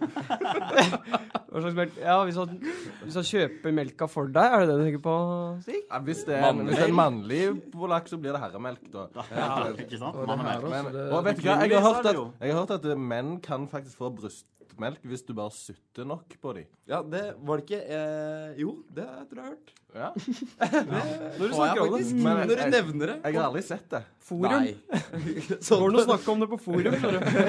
Hva slags melk? Ja, hvis han kjøper melka for deg, er det det du tenker på, Stig? Ja, hvis det er en mannlig polakk, så blir det herremelk, da. Ja, ikke sant? Og vet du hva, jeg har hørt at menn kan faktisk få brystmelk hvis du bare sutter nok på dem. Ja, det var det ikke... Jo, det tror jeg har hørt. Ja. Når du snakker om det. Når du nevner det. Jeg har aldri sett det. Forum. Så går du og snakker om det på forum.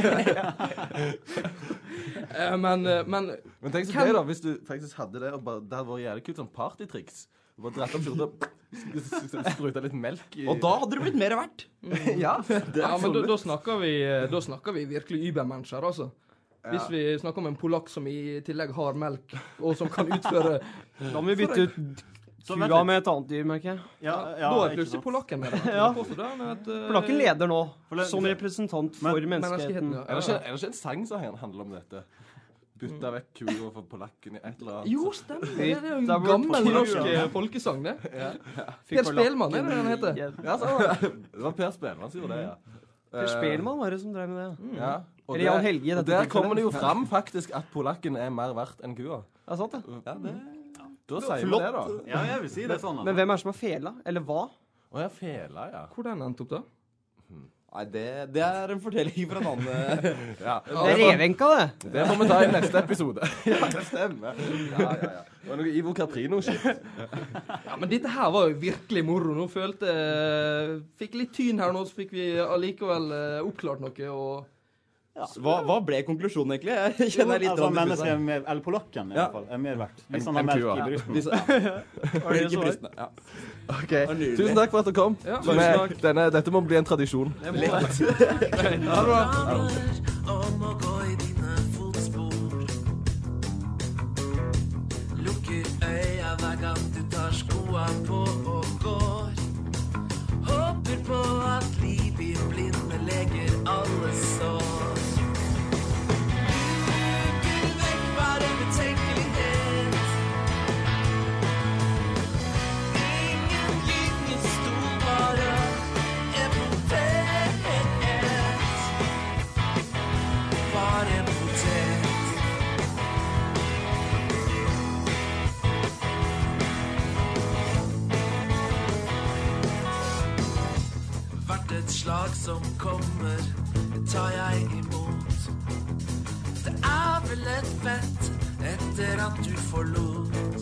Men tenk så det da, hvis du faktisk hadde det, og bare, det hadde vært jævlig kult sånn partytriks. Du bare drept opp skjorte og sprutet litt melk i... Og da hadde det blitt mer verdt. Ja, men da snakker vi virkelig übermennesker, altså. Hvis vi snakker om en polakk som i tillegg har melk, og som kan utføre... Da må vi bytte ut kua med et annet dyr, merker jeg. Ja, da er plutselig polakken med det. Polakken leder nå, som representant for menneskeheten. Er det ikke en sang som handler om dette? Bytta vekk kua for polakken i et eller annet. Jo, stemmer. Det er jo en gammel norsk folkesang, det. Per Spelmann, er det han heter? Ja, det var Per Spelmann som gjorde det, ja. Per Spelmann var det som drev med det. Ja. Eller Jan Helge. Og der kommer det jo fram faktisk at polakken er mer verdt enn kua. Ja, sant det. Ja, da sier vi det da. Ja, jeg vil si det sånn. Men hvem er det som har fela? Eller hva? Å ja, fela, ja. Hvor den endte opp da? Nei, det er en fortelling fra en annen. Ja. Det er revenka, det. Det må vi ta i neste episode. Ja, det stemmer. Ja. Det var noe Ivo Caprino-shit. Ja, men dette her var jo virkelig moro. Nå fikk litt tyn her nå, så fikk vi allikevel oppklart noe, og... Ja. Hva ble konklusjonen egentlig? Jeg kjenner litt altså, mennesker eller polakken i hvert fall, er mer verdt. Hvis han har melk i brystet. Melk i brystene, ja. Ok, tusen takk for at du kom. Ja, dette må bli en tradisjon. Det må være. Ha det bra. Om å gå i dine fotspor. Lukker øya hver gang du tar skoa på og går. Håper på at liv i blinde leger alle sår. Et slag som kommer, tar jeg imot. Det er vel et fett etter at du forlot.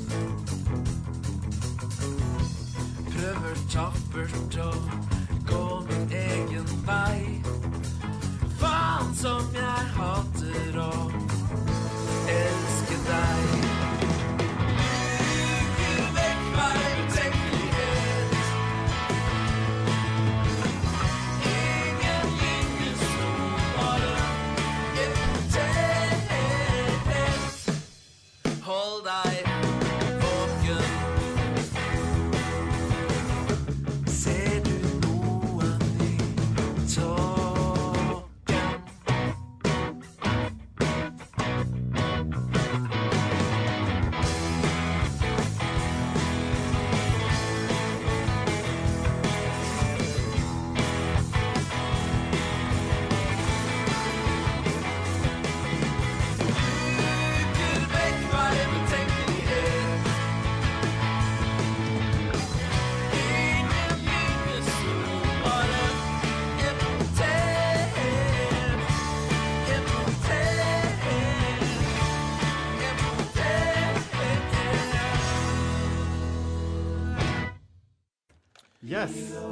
Prøver tappert å gå min egen vei. Faen som jeg hater å elske deg. Lukker vekk hver utenkelighet. Hold deg våken. Ser du noen i tåken? Yes.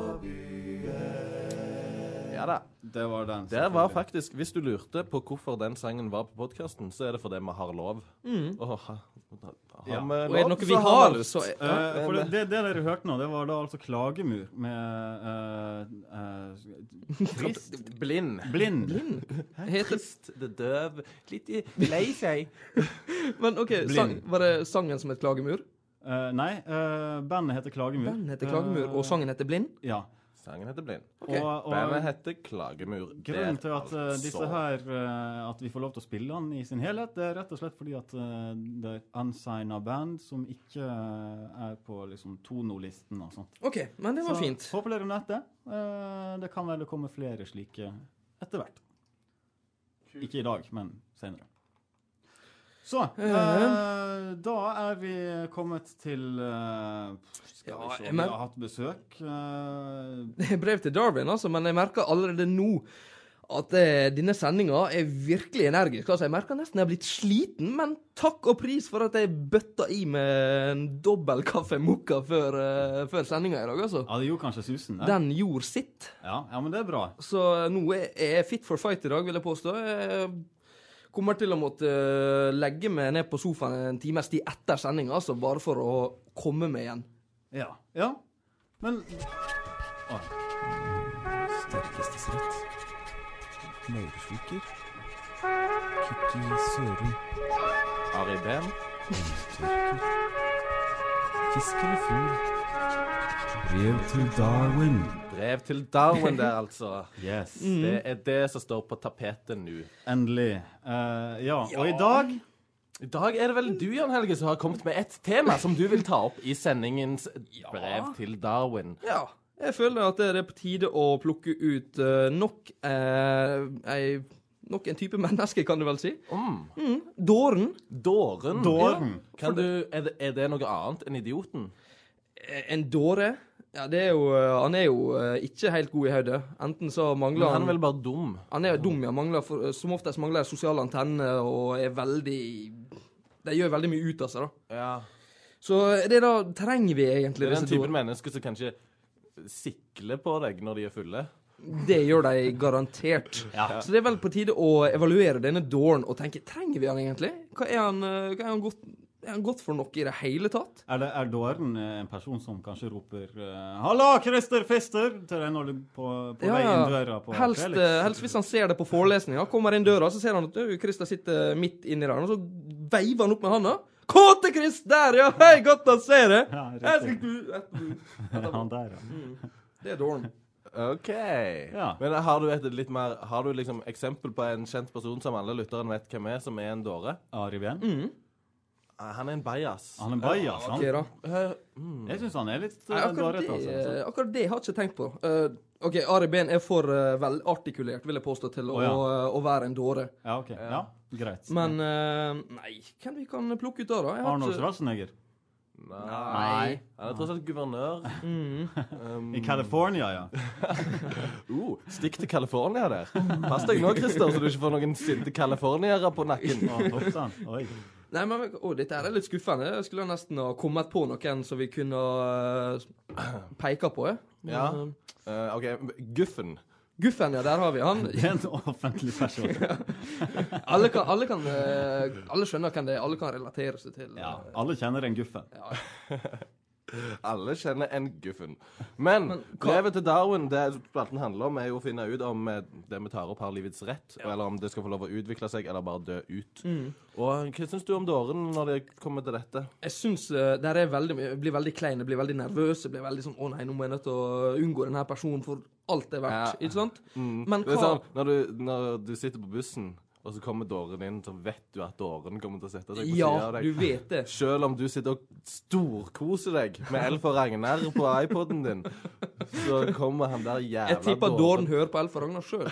Ja da. Det var den. Det var faktisk, hvis du lurte på hvorfor den sangen var på podcasten, så er det fordi vi har lov. Og har vi Og lov, er det noe vi så har, vi. så... For det dere hørte nå, det var da altså Klagemur med Krist. Blind. Heter... Det døv. Litt lei seg. Men ok, var det sangen som het Klagemur? Nei, bandet heter Klagemur. Bandet heter Klagemur, og sangen heter Blind? Ja. Sangen heter Blind. Okay. Og bandet heter Klagemur. Grunnen til at disse her, at vi får lov til å spille den i sin helhet, det er rett og slett fordi at det er unsignet band som ikke er på liksom Tono-listen og sånt. Ok, men det var fint. Så håper dere om dette. Det kan vel komme flere slike etter hvert. Ikke i dag, men senere. Så, da er vi kommet til skal vi se, vi har hatt besøk. Det er brev til Darwin, altså, men jeg merker allerede nå at denne sendingen er virkelig energisk. Altså, jeg merker nesten jeg har blitt sliten, men takk og pris for at jeg bøtta i med en dobbel kaffe mokka før sendingen i dag, altså. Ja, det gjorde kanskje susen, det. Den gjorde sitt. Ja, men det er bra. Så nå er jeg fit for fight i dag, vil jeg påstå. Kommer til å måtte legge meg ned på sofaen en times tid etter sending, altså bare for å komme meg igjen. Ja. Men... Sterkestes rett. Møyreslukker. Kitty Søren. Ari Ben. Fisk eller fugl. Brev til Darwin. Brev til Darwin der, altså. Yes. Det er det som står på tapetet nå. Endelig. Ja, og i dag... I dag er det vel du, Jan Helge, som har kommet med et tema som du vil ta opp i sendingens brev til Darwin. Ja, jeg føler at det er på tide å plukke ut nok en type menneske, kan du vel si. Dåren. Dåren? Dåren. Ja. Er det noe annet enn idioten? En dåre Ja, han er jo ikke helt god i høyde. Enten så mangler han er vel bare dum. Han er dum, ja. Som oftest mangler sosiale antenner og er veldig... De gjør veldig mye ut av seg, da. Ja. Så det da trenger vi egentlig. Det er den typen mennesker som kanskje sikler på deg når de er fulle. Det gjør de garantert. Ja. Så det er vel på tide å evaluere denne dåren og tenke, trenger vi han egentlig? Hva er han godt... Er han godt for noe i det hele tatt? Er dåren en person som kanskje roper «Hallo, Christer Fister!» til deg når du på vei inn døra på Felix? Helst hvis han ser det på forelesningen. Kommer inn døra, så ser han at Christer sitter midt inni der, og så veiver han opp med handa. Kåte Chris! Der, ja! Hei, godt å se det! Ja, han der, ja. Det er dåren. Ok. Ja. Men har du liksom eksempel på en kjent person som alle lytteren vet hvem som er en dåre? Ari Behn? Han er en bajas. Han er en bajas, okay, da. Jeg synes han er litt dårret, altså. Akkurat det har jeg ikke tenkt på. Ok, Ari Behn er for velartikulert, vil jeg påstå, til å være en dåre. Ja, ok. Ja, greit. Men, nei, hvem vi kan plukke ut da? Arnold Schwarzenegger? Nei. Han er tross alt guvernør. I California, ja. Stikk til California der. Pass deg nå, Christer, så du ikke får noen sinte californiere på nakken. Oi. Nei, men dette er litt skuffende. Jeg skulle nesten ha kommet på noen som vi kunne peke på. Ja, ok. Guffen, ja, der har vi han. Det er en offentlig person. Alle skjønner hvem det er. Alle kan relatere seg til. Ja, alle kjenner en Guffen. Ja. Alle kjenner en Guffen. Men brevet til Darwin, det spalten handler om, er jo å finne ut om det vi tar opp har livets rett, eller om det skal få lov å utvikle seg, eller bare dø ut. Og hva synes du om dåren når det kommer til dette? Jeg synes jeg blir veldig klein, jeg blir veldig nervøs, jeg blir veldig sånn, nei, nå må jeg nødt til å unngå denne personen for alt det er verdt, ikke sant? Men det er sånn, når du sitter på bussen, og så kommer dåren inn, så vet du at dåren kommer til å sette deg på siden av deg. Ja, du vet det. Selv om du sitter og storkoser deg med Elf og Ragnar på iPoden din, så kommer han der jævla dåren. Jeg tipper dåren hører på Elf og Ragnar selv.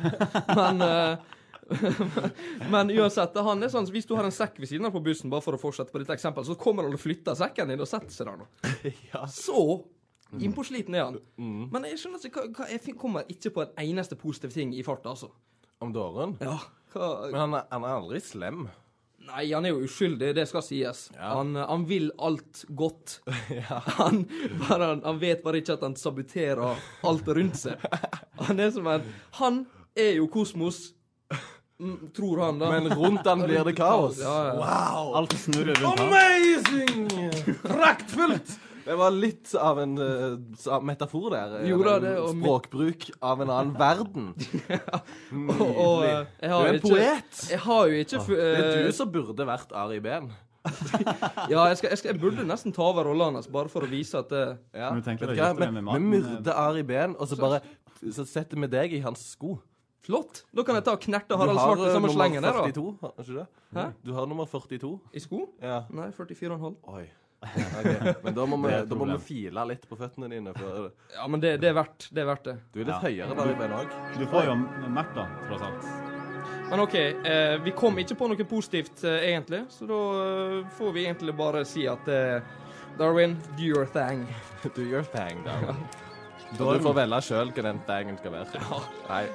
Men uansett, han er sånn, hvis du har en sekk ved siden av på bussen, bare for å fortsette på ditt eksempel, så kommer han og flytter sekken inn og setter seg der nå. Ja. Så innpåsliten er han. Men jeg skjønner ikke, jeg kommer ikke på en eneste positiv ting i fart, altså. Om dåren? Ja. Men han er aldri slem. Nei, han er jo uskyldig, det skal sies. Ja. Han vil alt godt. Ja. Han vet bare ikke at han saboterer alt rundt seg. Han er jo kosmos, tror han da. Men rundt han blir det kaos. Ja. Wow! Alt snurrer rundt han. Amazing! Praktfullt! Det var litt av en metafor der. Jo da, det. Språkbruk av en annen verden. Og du er en poet. Jeg har jo ikke... Det er du som burde vært Ari Behn. Ja, jeg burde nesten ta over rollen hans, bare for å vise at det... Ja, vi myrder Ari Behn, og så setter vi deg i hans sko. Flott. Da kan jeg ta og knerte Harald Svart i samme slengen der, da. Du har nummer 42, har ikke det? Hæ? Du har nummer 42. I sko? Ja. Nei, 44,5. Oi. Okay. Men da må vi file litt på føttene dine Ja, men det er verdt det. Du er litt høyere da, Ben også. Du får jo Märtha, tross alt. Men ok, vi kom ikke på noe positivt egentlig, så da får vi egentlig bare si at Darwin, do your thing. Do your thing, Darwin. Du får velge selv hva den thangen skal være. Ja. Nei.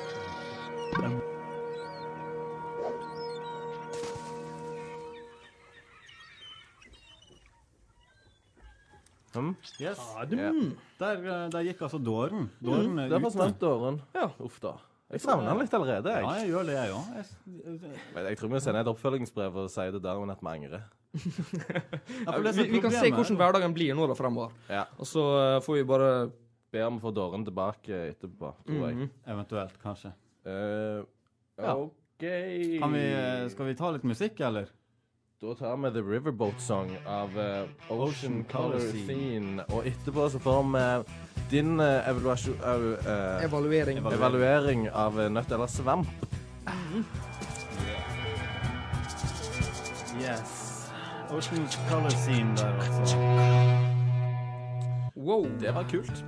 Yes. Der gikk altså dåren. Der forsvant dåren. Ja. Uff da. Jeg savner han litt allerede, jeg. Ja, jeg gjør det, jeg også. Jeg tror vi sender et oppfølgingsbrev og sier til Darwin at vi angrer. Vi kan se hvordan hverdagen blir nå da fremover. Ja. Og så får vi bare be om å få dåren tilbake etterpå, tror jeg. Eventuelt, kanskje. Ok. Skal vi ta litt musikk, eller? Da tar vi The Riverboat Song av Ocean Color Scene. Og etterpå så får vi din evaluering av nøtt eller svamp. Yes. Ocean Color Scene der også. Wow, det var kult.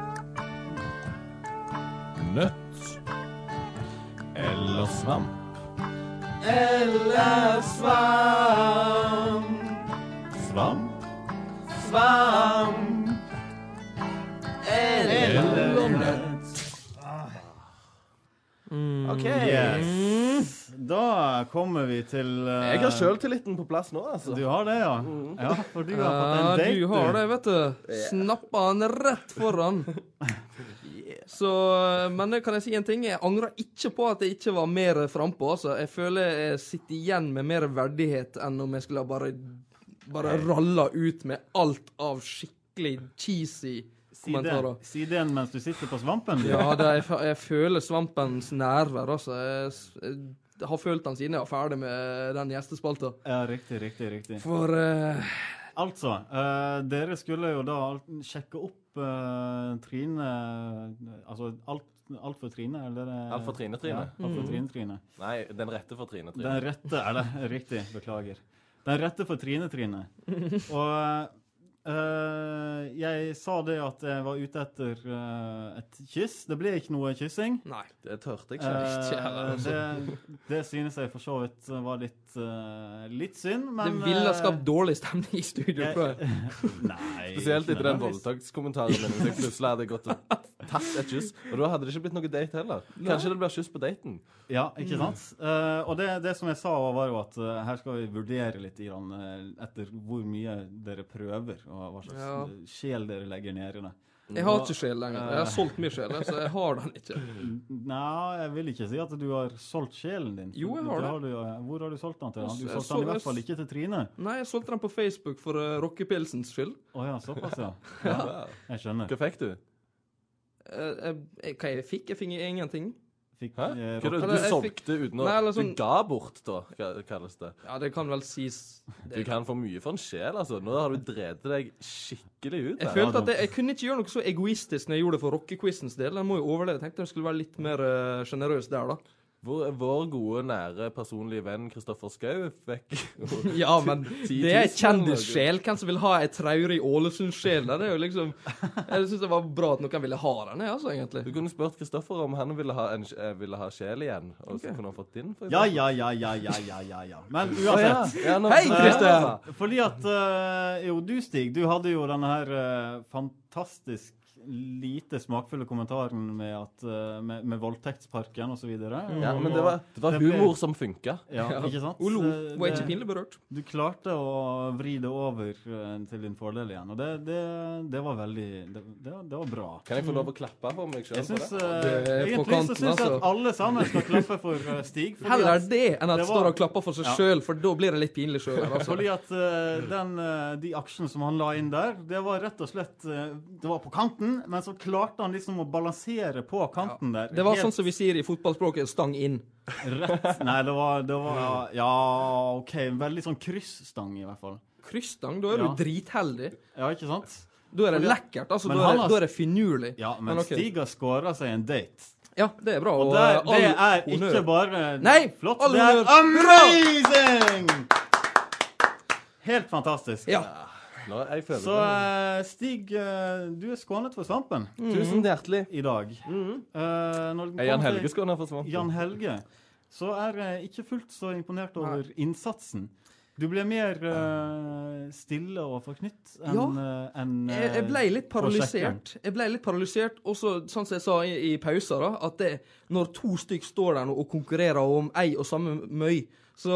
Nøtt eller svamp. Eller svamp. Svamp. Svamp. Yes. Da kommer vi til Jeg har selvtilliten på plass nå, altså. Du har det, ja. Ja, for du har fått en date. Du har det, vet du. Snappa han rett foran. Så, men kan jeg si en ting? Jeg angrer ikke på at jeg ikke var mer frempå. Altså. Jeg føler jeg sitter igjen med mer verdighet enn om jeg skulle bare ralla ut med alt av skikkelig cheesy kommentarer. Si det mens du sitter på svampen. Ja, jeg føler svampens nærvær, altså. Jeg har følt den siden jeg var ferdig med den gjestespalta. Ja, riktig. For altså, dere skulle jo da sjekke opp Trine, altså alt for Trine, eller? Alt for Trine. Ja, alt for Trine. Nei, den rette for Trine. Den rette, er det riktig, beklager. Den rette for Trine. Og jeg sa det at jeg var ute etter et kyss. Det ble ikke noe kyssing. Nei, det tørte jeg ikke. Det synes jeg for så vidt var litt synd, men... Det ville skapt dårlig stemning i studio, tror jeg. Nei. Spesielt etter den voldtakskommentaren min, så jeg plutselig hadde gått og tatt et kyss. Og da hadde det ikke blitt noe date heller. Kanskje det blir kyss på daten. Ja, ikke sant? Og det som jeg sa var jo at her skal vi vurdere litt etter hvor mye dere prøver, og hva slags sjel dere legger ned i det. Jeg har ikke sjel lenger. Jeg har solgt mye sjel, så jeg har den ikke. Nei, jeg vil ikke si at du har solgt sjelen din. Jo, jeg har det. Hvor har du solgt den til? Du solgte den i hvert fall ikke til Trine. Nei, jeg solgte den på Facebook for rockepilsens skyld. Åja, såpass, ja. Jeg skjønner. Hva fikk du? Hva jeg fikk? Jeg fikk ingenting. Hæ? Du solgte uten å... Du ga bort, da, kalles det. Ja, det kan vel sies... Du kan få mye for en sjel, altså. Nå har du drevet deg skikkelig ut. Jeg følte at jeg kunne ikke gjøre noe så egoistisk når jeg gjorde det for rockequizens del. Jeg må jo overleve. Jeg tenkte jeg skulle være litt mer generøs der, da. Vår gode, nære, personlige venn Kristoffer Skau fikk... Ja, men det er kjendissjel. Hvem som vil ha et traurig Ålesund-sjel? Det er jo liksom... Jeg synes det var bra at noen ville ha den, altså, egentlig. Du kunne spørt Kristoffer om han ville ha sjel igjen, og så kunne han fått din. Ja. Men uansett. Hei, Kristian! Fordi at, jo, du Stig, du hadde jo denne her fantastisk lite smakfulle kommentaren med voldtektsparken og så videre. Ja, men det var humor som funket. Ja, ikke sant? Olo var ikke pinlig berørt. Du klarte å vri det over til din fordel igjen, og det var veldig, det var bra. Kan jeg få lov å klappe for meg selv på det? Egentlig så synes jeg at alle sammen skal klappe for Stig. Heller det enn at står og klapper for seg selv, for da blir det litt pinlig selv. Altså. Fordi at de aksjene som han la inn der, det var rett og slett, det var på kanten, men så klarte han liksom å balansere på kanten der. Det var sånn som vi sier i fotballspråket, stang inn. Rett. Nei, det var ja, ok, veldig sånn kryssstang i hvert fall. Kryssstang? Da er du dritheldig. Ja, ikke sant? Da er det lekkert, altså. Da er det finurlig. Ja, men okay. Stig har skåret seg en date. Ja, det er bra. Og det er ikke bare flott, det er amazing! Helt fantastisk. Ja. Så Stig, du er skånet for svampen. Tusen hjertelig. I dag. Jan Helge skånet for svampen. Jan Helge. Så er jeg ikke fullt så imponert over innsatsen. Du ble mer stille og forknytt enn jeg ble litt paralysert. Også sånn som jeg sa i pauser, da, at når to stykk står der og konkurrerer om ei og samme møy, så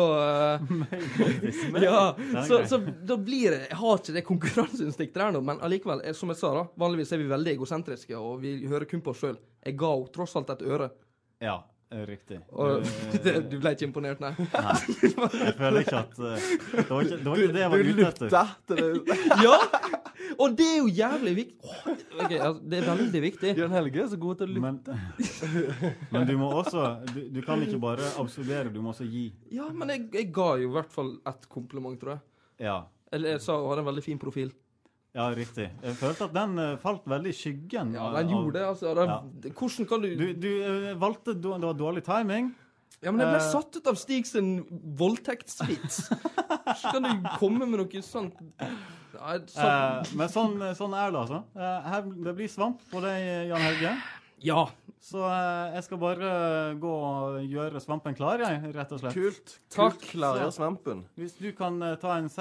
da blir det, jeg har ikke det konkurranseinstinktet der nå, men allikevel, som jeg sa da, vanligvis er vi veldig egosentriske, og vi hører kun på oss selv. Jeg ga jo tross alt et øre. Ja, riktig. Og du ble ikke imponert, nei? Nei, jeg føler ikke at det var ikke det jeg var ute etter. Ja, og det er jo jævlig viktig. Okay, altså, det er veldig viktig. Jan Helge er så god til å lytte. Men du må også, du kan ikke bare absorbere, du må også gi. Ja, men jeg ga jo i hvert fall et kompliment, tror jeg. Ja. Eller jeg sa hun hadde en veldig fin profil. Ja, riktig. Jeg følte at den falt veldig i skyggen. Ja, den gjorde det, altså. Hvordan kan du... Du valgte, det var dårlig timing. Ja, men jeg ble satt ut av Stigs voldtektsvits. Så kan du komme med noe sånt... Men sånn er det, altså. Det blir svamp på deg, Jan Helge. Ja. Så jeg skal bare gå og gjøre svampen klar, rett og slett. Kult. Takk. Klargjør svampen. Hvis du kan ta en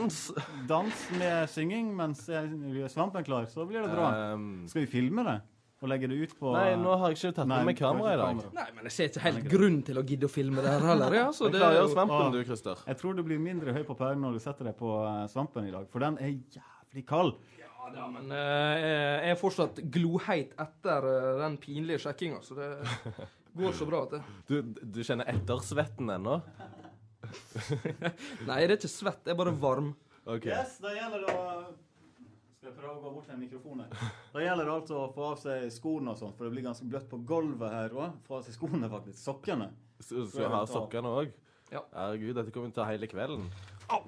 dans med synging mens jeg gjør svampen klar, så blir det bra. Skal vi filme det? Og legge det ut på... Nei, nå har jeg ikke tatt med kamera i dag. Nei, men jeg ser ikke helt grunn til å gidde å filme det her heller. Ja, så det klarer svampen du, Christer. Jeg tror du blir mindre høy på pæren når du setter deg på svampen i dag, for den jævlig kald. Ja, men jeg er fortsatt gloheit etter den pinlige sjekkinga, så det går så bra at det... Du kjenner ettersvetten ennå? Nei, det er ikke svett, det er bare varm. Okay. Yes, da gjelder det å... Skal jeg prøve å gå bort til en mikrofon her. Da gjelder det altså å få av seg skoene og sånt, for det blir ganske bløtt på gulvet her også. Få av seg skoene faktisk, sokkene. Så du har sokkene også? Ja. Herregud, dette kommer til å ta hele kvelden. Au!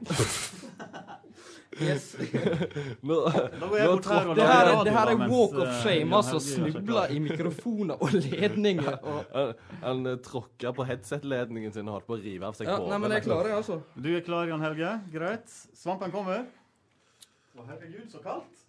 Yes. Da går jeg bort her og det her er walk of shame, altså snubler i mikrofoner og ledninger. Han tråkker på headset-ledningen sin og holdt på å rive av seg håret. Nei, men jeg er klar, altså. Du er klar, Jan Helge. Greit. Svampen kommer. Å, herregud, så kaldt.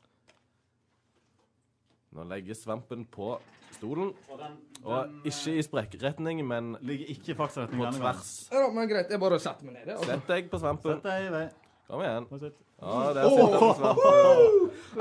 Nå legger svampen på stolen. Og ikke i sprekkretning, men ligger ikke i fartsretning på tvers. Ja, men greit, jeg bare setter meg ned. Sett deg på svampen. Sett deg i vei. Kom igjen. Ja, der sitter du på svampen.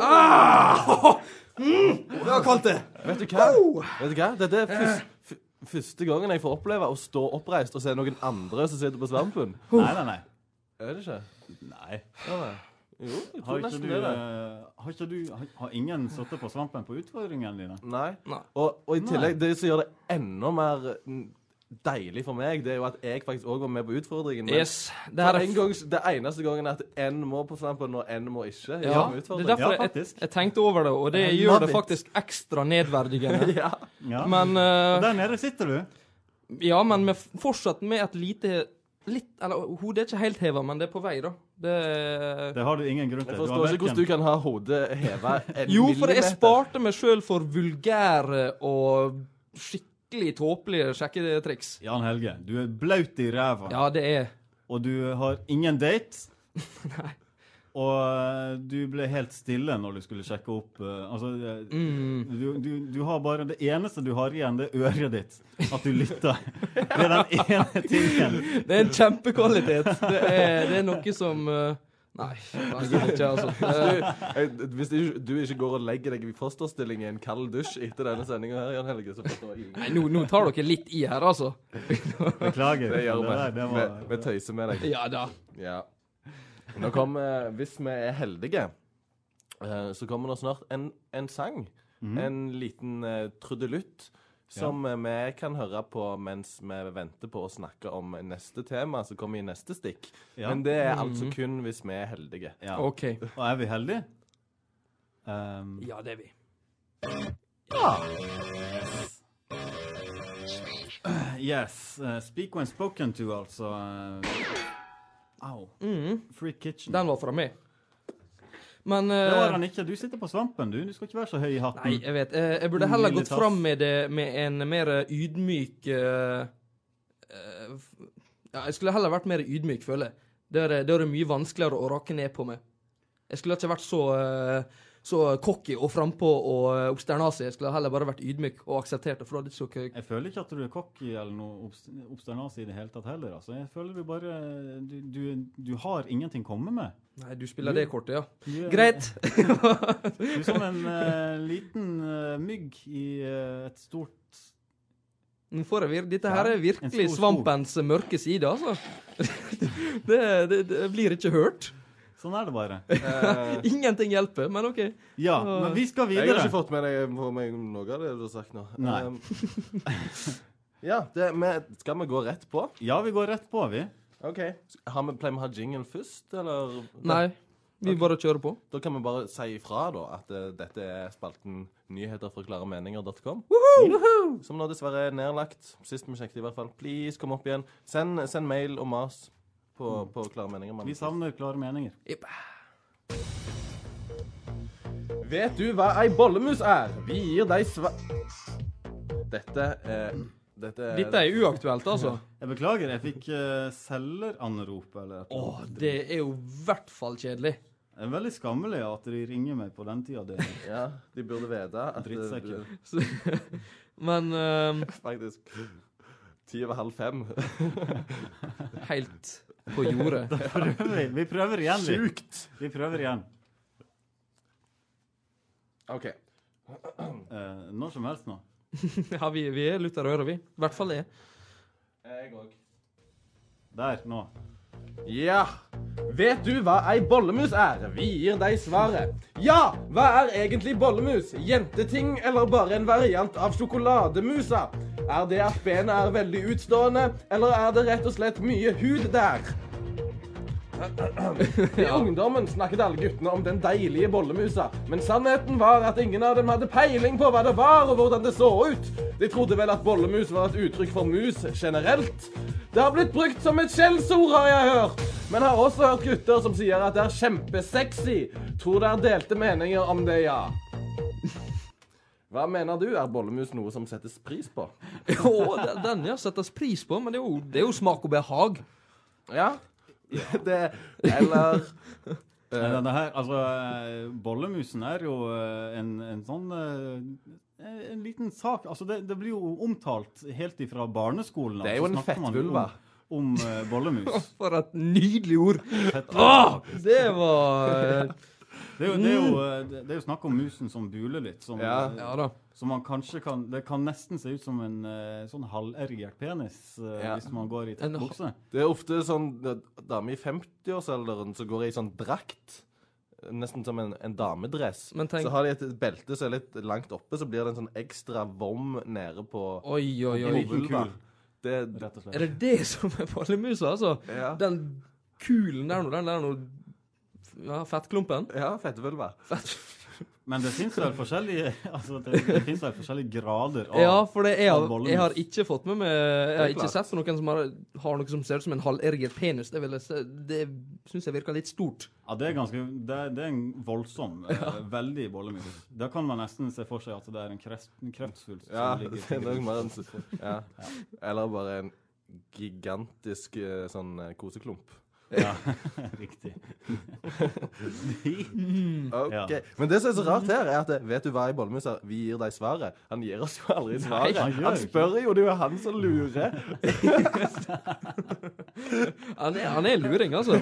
Det var kaldt det. Vet du hva? Dette er første gangen jeg får oppleve å stå oppreist og se noen andre som sitter på svampen. Nei. Er det ikke? Nei. Jo, jeg tror nesten det. Har ingen sittet på svampen på utfordringene dine? Nei. Og i tillegg, det som gjør det enda mer deilig for meg, det er jo at jeg faktisk også var med på utfordringen. Yes. Det eneste gangen at en må på svampen, og en må ikke. Ja, det er derfor jeg tenkte over det, og det gjør det faktisk ekstra nedverdigende. Ja. Men... der nede sitter du. Ja, men fortsatt med et lite... eller hodet er ikke helt hevet, men det er på vei da. Det har du ingen grunn til. Jeg forstår ikke hvordan du kan ha hodet hevet en jo, for jeg sparte meg selv for vulgære og skikkelig tåpelige sjekketriks. Jan Helge, du er blaut i ræva. Ja, det er. Og du har ingen date. Nei. Og du ble helt stille når du skulle sjekke opp du har bare det eneste du har igjen, det er øret ditt. At du lytter. Det er den ene tingen. Det er en kjempekvalitet. Det er noe som nei, jeg gir ikke altså. Hvis du ikke går og legger deg i fosterstilling i en kald dusj etter denne sendingen her, Jan Helge, så forstår jeg ikke. Nei, nå tar dere litt i her, altså. Beklager. Det gjør vi tøyser med deg. Ja da. Ja. Nå kommer, hvis vi er heldige, så kommer det snart en sang, en liten trudelutt, som vi kan høre på mens vi venter på å snakke om neste tema, som kommer i neste stikk. Ja. Men det er altså kun hvis vi er heldige. Ja. Ok. Og er vi heldige? Ja, det er vi. Ja. Yes. Speak when spoken to, altså... Au. Free Kitchen. Den var fra meg. Men... det var han ikke. Du sitter på svampen, du. Du skal ikke være så høy i hatten. Nei, jeg vet. Jeg burde heller gått fram med det med en mer ydmyk... ja, jeg skulle heller vært mer ydmyk, føler jeg. Det er mye vanskeligere å rakke ned på meg. Jeg skulle ikke vært så cocky og frempå og obsternasi. Jeg skulle heller bare vært ydmyk og akseptert det, for da er det ikke så... Jeg føler ikke at du er cocky eller noe obsternasi i det hele tatt heller, altså. Jeg føler du bare... Du har ingenting å komme med. Nei, du spiller det kortet, ja. Greit! Du er som en liten mygg i et stort... Nå får jeg dette her er virkelig svampens mørke side, altså. det blir ikke hørt. Sånn er det bare. Ingenting hjelper, men ok. Ja, men vi skal videre. Jeg har ikke fått med meg noe av det du har sagt nå. Nei. Ja, skal vi gå rett på? Ja, vi går rett på, vi. Ok. Pleier vi å ha jingle først, eller? Nei, vi bare kjører på. Da kan vi bare si ifra da, at dette er spalten nyheter fra klaremeninger.com. Som nå dessverre er nedlagt. Sist vi sjekket i hvert fall. Please, kom opp igjen. Send mail og mas. På klare meninger. Vi savner klare meninger. Yep. Vet du hva ei bollemus er? Vi gir deg Dette er uaktuelt, altså. Jeg beklager, jeg fikk selgeranrop. Det er jo i hvert fall kjedelig. Det er veldig skammelig at de ringer meg på den tida. Ja, de burde vite at drittsekker. Men... faktisk 10:30. Helt på jordet. Vi prøver igjen. Sjukt. Vi prøver igjen. Ok. Når som helst nå. Ja, vi lutter øret, vi. I hvert fall det. Jeg også. Der, nå. Ja, vet du hva ei bollemus er? Vi gir deg svaret. Ja, hva er egentlig bollemus? Jenteting eller bare en variant av sjokolademusa? Er det at benet er veldig utstående, eller er det rett og slett mye hud der? I ungdommen snakket alle guttene om den deilige bollemusa, men sannheten var at ingen av dem hadde peiling på hva det var og hvordan det så ut. De trodde vel at bollemus var et uttrykk for mus generelt. Det har blitt brukt som et skjellsord, har jeg hørt, men har også hørt gutter som sier at det er kjempesexy. Tror det er delte meninger om det, ja. Hva mener du? Er bollemus noe som settes pris på? Jo, den settes pris på, men det er jo smak og behag. Ja. Eller denne her, bollemusen er jo en sånn en liten sak. Altså det blir jo omtalt helt ifra barneskolen. Det er jo en fettvulva. Om bollemus. For et nydelig ord. Det var det er jo snakk om musen som buler litt. Som, som man kanskje kan... Det kan nesten se ut som en sånn halverigert penis hvis man går i tett bukse. Det er ofte sånn dame i 50-årsalderen som går i sånn drakt. Nesten som en damedress. Så har de et belte som er litt langt oppe, så blir det en sånn ekstra vom nede på... Oi. Kul. Er det som er bollemusa, altså? Ja. Den kulen der nå, den der nå... Ja, fettklumpen. Ja, fettvulva. Men det finnes vel forskjellige, det finnes vel forskjellige grader av bollemus. Ja, for jeg har ikke fått med meg, jeg har ikke sett noen som har noe som ser ut som en halverigert penis. Det synes jeg virker litt stort. Ja, det er en voldsom, veldig bollemus. Da kan man nesten se for seg at det er en kreftsvulst. Ja, det er nok mer en, eller bare en gigantisk sånn koseklump. Ja, riktig. Ok, men det som er så rart her er at vet du hva i bollemus er? Vi gir deg svaret. Han gir oss jo aldri svaret. Han spør jo, det er jo han som lurer. Han er luring, altså.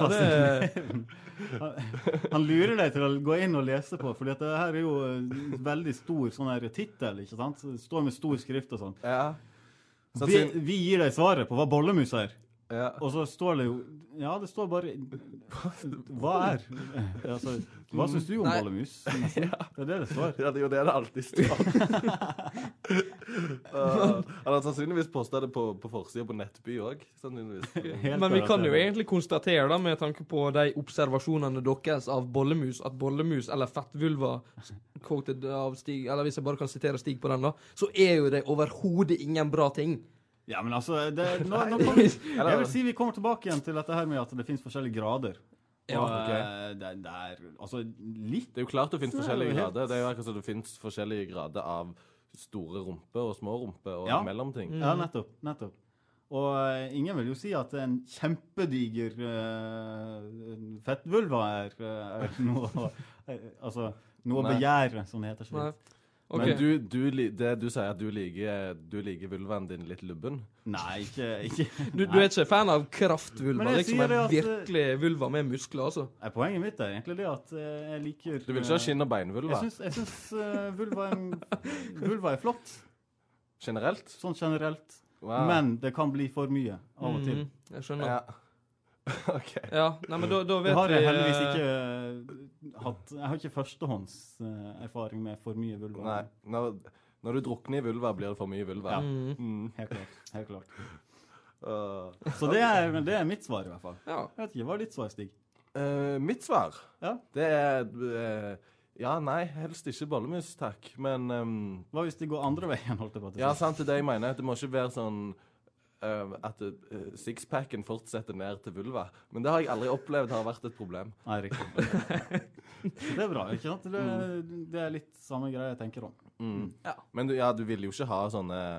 Han lurer deg til å gå inn og lese på, fordi at det her er jo veldig stor sånn her titel, ikke sant? Det står med stor skrift og sånn. Ja. Vi gir deg svaret på hva bollemus er. Ja. Og så står det jo det står bare hva er hva synes du om bollemus? Det er det står. Ja, det er jo det alltid står. Han har sannsynligvis postet det på forsiden på Nettby også, men vi kan jo egentlig konstatere da, med tanke på de observasjonene deres av bollemus, at bollemus eller fettvulva quoted av Stig, eller hvis jeg bare kan sitere Stig på den da, så er jo det overhodet ingen bra ting. Ja, men altså, jeg vil si vi kommer tilbake igjen til dette her med at det finnes forskjellige grader. Ja, litt... Det er jo klart det finnes forskjellige grader. Det er jo akkurat så det finnes forskjellige grader av store rumper og små rumper og mellomting. Ja, nettopp. Og ingen vil jo si at en kjempediger fettvulva er noe, noe begjær, som det heter så vidt. Okay. Men du sier at du liker vulvaen din litt lubben? Nei, ikke. Du er ikke fan av kraftvulva, liksom en virkelig vulva med muskler, altså? Poenget mitt er egentlig det at jeg liker... Du vil ikke ha skinn- og beinvulva? Jeg synes vulva er flott. Generelt? Sånn generelt. Wow. Men det kan bli for mye av og til. Jeg skjønner. Ja. Okay. Ja, nei, men da vet har jeg heldigvis ikke hatt. Jeg har ikke førstehånds erfaring med for mye vulva. Nei, når du drukner i vulva, blir det for mye vulva. Ja, helt klart. Så det er mitt svar i hvert fall. Ja. Jeg vet ikke, hva er ditt svar, Stig? Mitt svar? Ja. Det er nei, helst ikke bollemus, takk. Men hva hvis de går andre veien, holdt jeg på til? Ja, sant, det jeg mener. Det må ikke være sånn at sixpacken fortsetter ned til vulva. Men det har jeg aldri opplevd har vært et problem. Nei, riktig. Det er bra, ikke sant? Det er litt samme greie jeg tenker om. Ja. Men du vil jo ikke ha sånne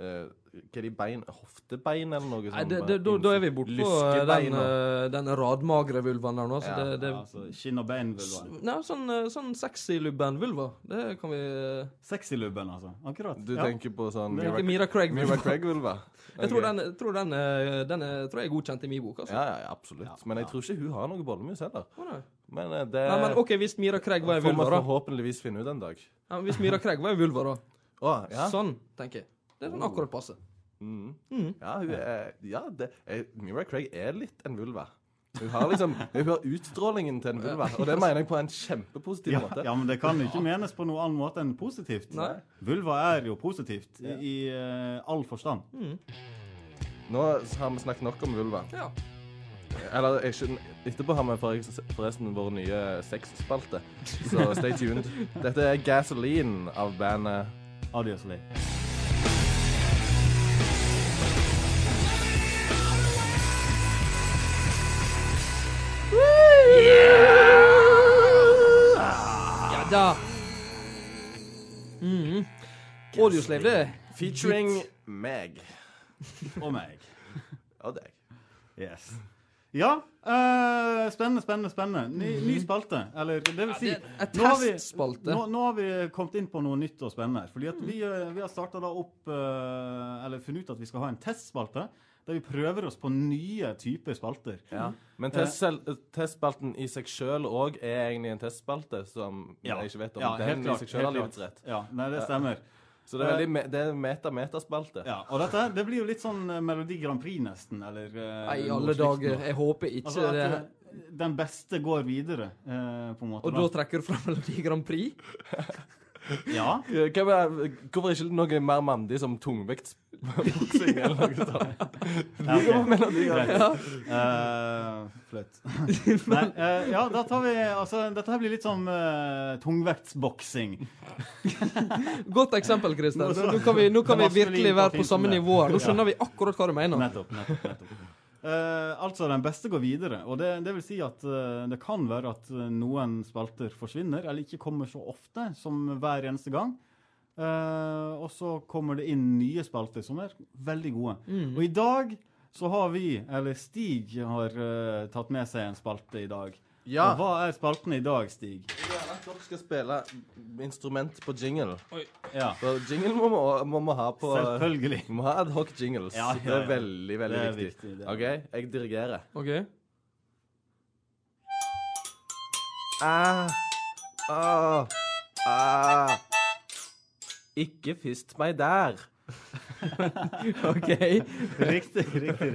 hva er de bein? Hoftebein eller noe sånt? Nei, da vi bort på den radmagre vulvaen der nå. Altså skinn- og beinvulvaen. Nei, sånn sexy-lubben-vulva. Det kan vi... Sexy-lubben, altså. Akkurat. Du tenker på sånn... Mira Craig-vulva. Jeg tror den er godkjent i min bok, altså. Ja, absolutt. Men jeg tror ikke hun har noe bollemus heller. Men det... Nei, men ok, hvis Mira Craig var en vulva, da. Får man forhåpentligvis finne ut en dag. Ja, hvis Mira Craig var en vulva, da. Ja. Sånn, tenker jeg. Det er sånn akkurat passe. Ja, Mira Craig er litt en vulva. Hun har utstrålingen til en vulva, og det mener jeg på en kjempepositiv måte. Ja, men det kan jo ikke menes på noen annen måte enn positivt. Nei. Vulva er jo positivt i all forstand. Nå har vi snakket nok om vulva. Ja. Eller, etterpå har vi forresten vår nye sexspalte, så stay tuned. Dette er Gasoline av bandet Obviously. Ja da. Audioslave, det. Featuring Meg. Og meg. Og deg. Yes. Ja, spennende. Ny spalte, eller det vil si... Et testspalte. Nå har vi kommet inn på noe nytt og spennende, fordi at vi har startet da opp, eller funnet ut at vi skal ha en testspalte, der vi prøver oss på nye typer spalter. Ja. Men testspalten i seg selv også er egentlig en testspalte, som jeg ikke vet om den i seg selv har livets rett. Ja, nei, det stemmer. Så det er metaspalte. Ja, og det blir jo litt sånn Melodi Grand Prix nesten, eller... Nei, i alle dager, jeg håper ikke altså det. Den beste går videre, på en måte. Og da trekker du fra Melodi Grand Prix? Ja. Hvorfor ikke noe mer mandig som tungvektsboksing eller noe sånt? Melodi Grand Prix. Fløtt. Nei, ja, da tar vi, altså, dette her blir litt som tungvektsboksing. Godt eksempel, Christer. Nå kan vi virkelig være på samme nivå. Nå skjønner vi akkurat hva du mener. Nettopp. Altså, den beste går videre, og det vil si at det kan være at noen spalter forsvinner, eller ikke kommer så ofte som hver eneste gang. Og så kommer det inn nye spalter som er veldig gode. Og i dag så har Stig har tatt med seg en spalte i dag. Ja. Og hva er spalten i dag, Stig? Dere skal spille instrument på jingle. Oi. Ja. Så jingle må vi ha på... Selvfølgelig. Vi må ha ad hoc jingles. Ja. Det er veldig, veldig viktig. Ok, jeg dirigerer. Ok. Ikke fist meg der. Ok. Riktig.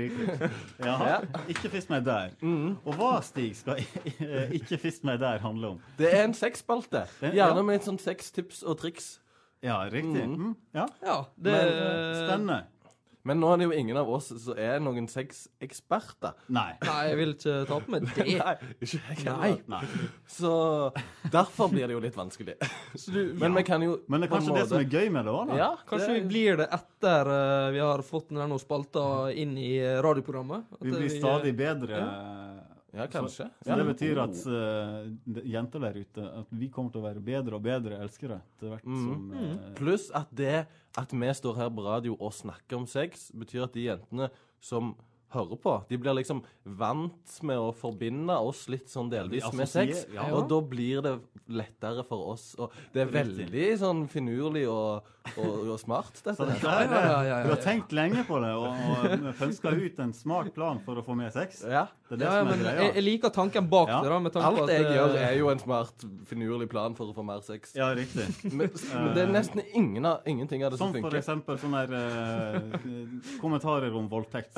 Ja, ikke fist meg der. Og hva, Stig, skal ikke fist meg der handle om? Det er en sexspalte. Gjerne med et sånt sextips og triks. Ja, riktig. Ja, det er spennende. Men nå er det jo ingen av oss som er noen sexeksperter. Nei, jeg vil ikke ta på meg det. Nei, ikke jeg heller. Nei. Så derfor blir det jo litt vanskelig. Men vi kan jo... Men det er kanskje det som er gøy med det også, da? Ja, kanskje vi blir det etter vi har fått noen spalter inn i radioprogrammet. Vi blir stadig bedre... Ja, kanskje. Så det betyr at jenter der ute, at vi kommer til å være bedre og bedre elskere til hvert som... Pluss at at vi står her på radio og snakker om sex, betyr at de jentene som hører på, de blir liksom vant med å forbinde oss litt sånn delvis med sex, og da blir det lettere for oss. Og det er veldig sånn finurlig og smart, dette. Du har tenkt lenge på det, og ønsket ut en smart plan for å få mer sex. Ja. Det er det som er greia. Jeg liker tanken bak det da, med tanke på at... Alt jeg gjør er jo en smart, finurlig plan for å få mer sex. Ja, riktig. Men det er nesten ingenting av det som funker. Som for eksempel sånne kommentarer om voldtekt.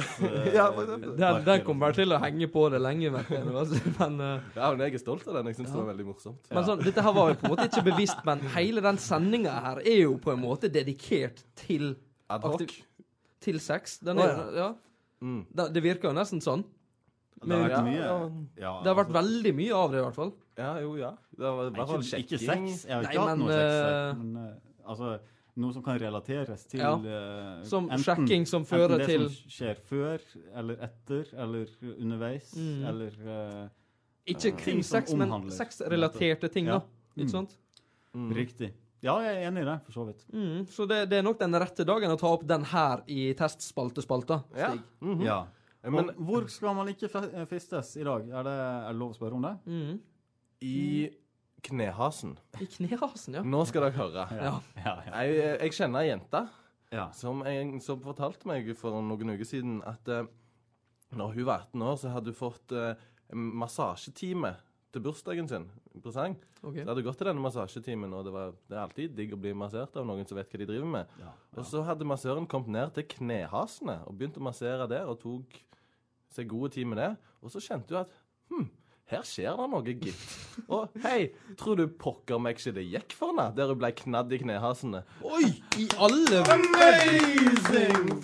Den kommer bare til å henge på det lenge, men men jeg er stolt av den. Jeg synes det var veldig morsomt. Men sånn, dette her var jo på en måte ikke bevisst, men hele den sendingen her er jo på en måte dedikert til ad hoc. Til sex. Den er, det virker jo nesten sånn. Det har vært mye. Det har vært veldig mye av det i hvert fall. Ja. Det var i hvert fall sjekking. Ikke sex. Jeg har ikke hatt noe sex. Men altså... Noe som kan relateres til som sjekking som fører til det som skjer før, eller etter, eller underveis, eller ikke kun sex, men sexrelaterte ting da, ikke sant? Riktig. Ja, jeg er enig i det, for så vidt. Så det er nok den rette dagen å ta opp den her i testspaltespalta, Stig. Ja. Men hvor skal man ikke fistes i dag? Er det lov å spørre om det? I knehasen. I knehasen, ja. Nå skal dere høre. Ja. Jeg kjenner en jente som fortalte meg for noen uker siden at når hun var 18 år, så hadde hun fått massasjetime til bursdagen sin. Interessant. Okay. Så hadde gått til denne massasjetimen, og det er alltid digg å bli massert av noen som vet hva de driver med. Og så hadde massøren kommet ned til knehasene og begynt å massere der, og tok seg gode tid med det. Og så kjente hun at, her skjer det noe, gitt. Og hei, tror du pokker meg ikke det gikk for henne, der hun ble knadd i knehasene? Oi, i alle... Amazing!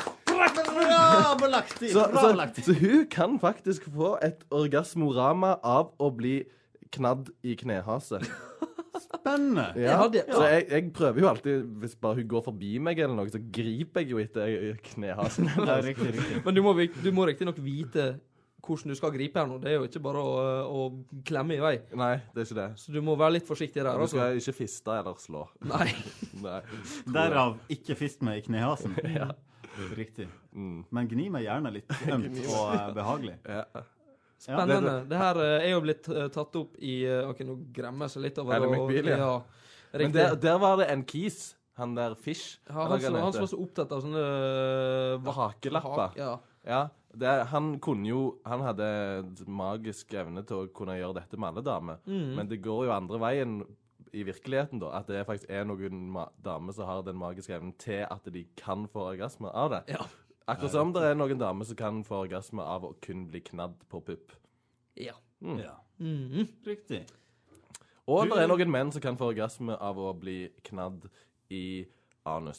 Så hun kan faktisk få et orgasmorama av å bli knadd i knehase. Spennende. Ja. Så jeg prøver jo alltid, hvis bare hun går forbi meg eller noe, så griper jeg jo etter knehasen. Det er riktig. Men du må riktig nok vite hvordan du skal gripe her nå. Det er jo ikke bare å klemme i vei. Nei, det er ikke det. Så du må være litt forsiktig der. Du skal ikke fiste eller slå. Nei. Derav ikke fist meg i knehasen. Ja. Riktig. Men gni meg gjerne litt ømt og behagelig. Ja. Spennende. Det her er jo blitt tatt opp i... Ok, nå gremmer jeg seg litt over... Eller McBeal, ja. Men der var det en kis, han der Fish. Ja, han som var så opptatt av sånne... Hakelapper. Ja. Han hadde magisk evne til å kunne gjøre dette med alle damer. Men det går jo andre veien i virkeligheten da, at det faktisk er noen damer som har den magiske evnen til at de kan få orgasme av det. Ja. Akkurat som det er noen damer som kan få orgasme av å kun bli knadd på pupp. Ja. Riktig. Og det er noen menn som kan få orgasme av å bli knadd i anus.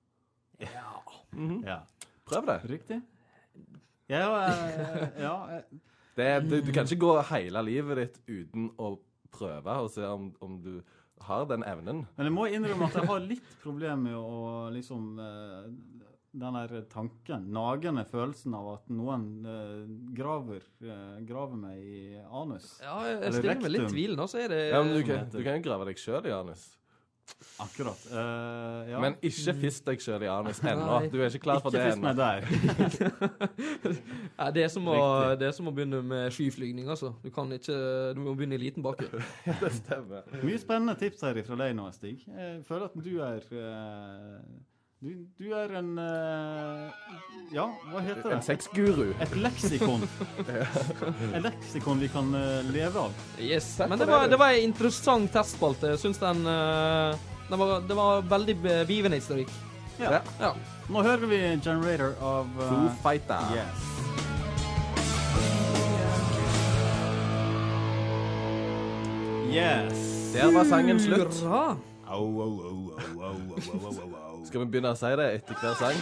Ja. Prøv det. Riktig. Ja. Du kan ikke gå hele livet ditt uten å prøve og se om du har den evnen. Men jeg må innrømme at jeg har litt problem med å liksom... den der tanken, nagende følelsen av at noen graver meg i anus. Ja, jeg stiller meg litt tvilen, så er det... Ja, men du kan jo grave deg selv i anus. Akkurat. Ja. Men ikke fist deg selv i anus ennå. Du er ikke klar for det ennå. Ikke fist meg der. Ja, det er som å begynne med skyflygning, altså. Du må begynne i liten bakke. Det stemmer. Mye spennende tips her fra deg nå, Stig. Jeg føler at du er... Du er en... ja, hva heter det? En sexguru. Et leksikon. Et leksikon vi kan leve av. Yes, men det var en interessant testspalte. Jeg synes det var veldig begivenhetsrik. Ja. Nå hører vi Generator av... Foo Fighter. Yes. Yes. Der var sangen slutt. Hurra! Skal vi begynne å si det etter hver sang?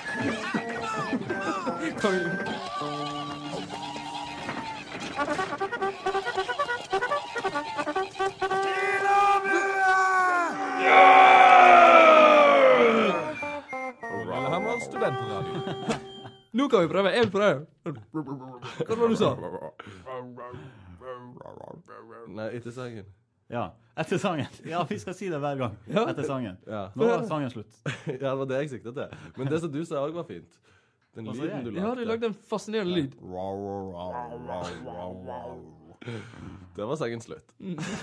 Lillehammer studentradio. Nå kan vi prøve. Jeg vil prøve. Hva var det du sa? Nei, etter sangen. Ja, etter sangen. Ja, vi skal si det hver gang. Etter sangen. Ja. Nå var sangen slutt. Ja, det var det jeg siktet til. Men det som du sa også var fint. Den lyden du lagde. Ja, du lagde en fascinerende lyd. Det var sangen slutt.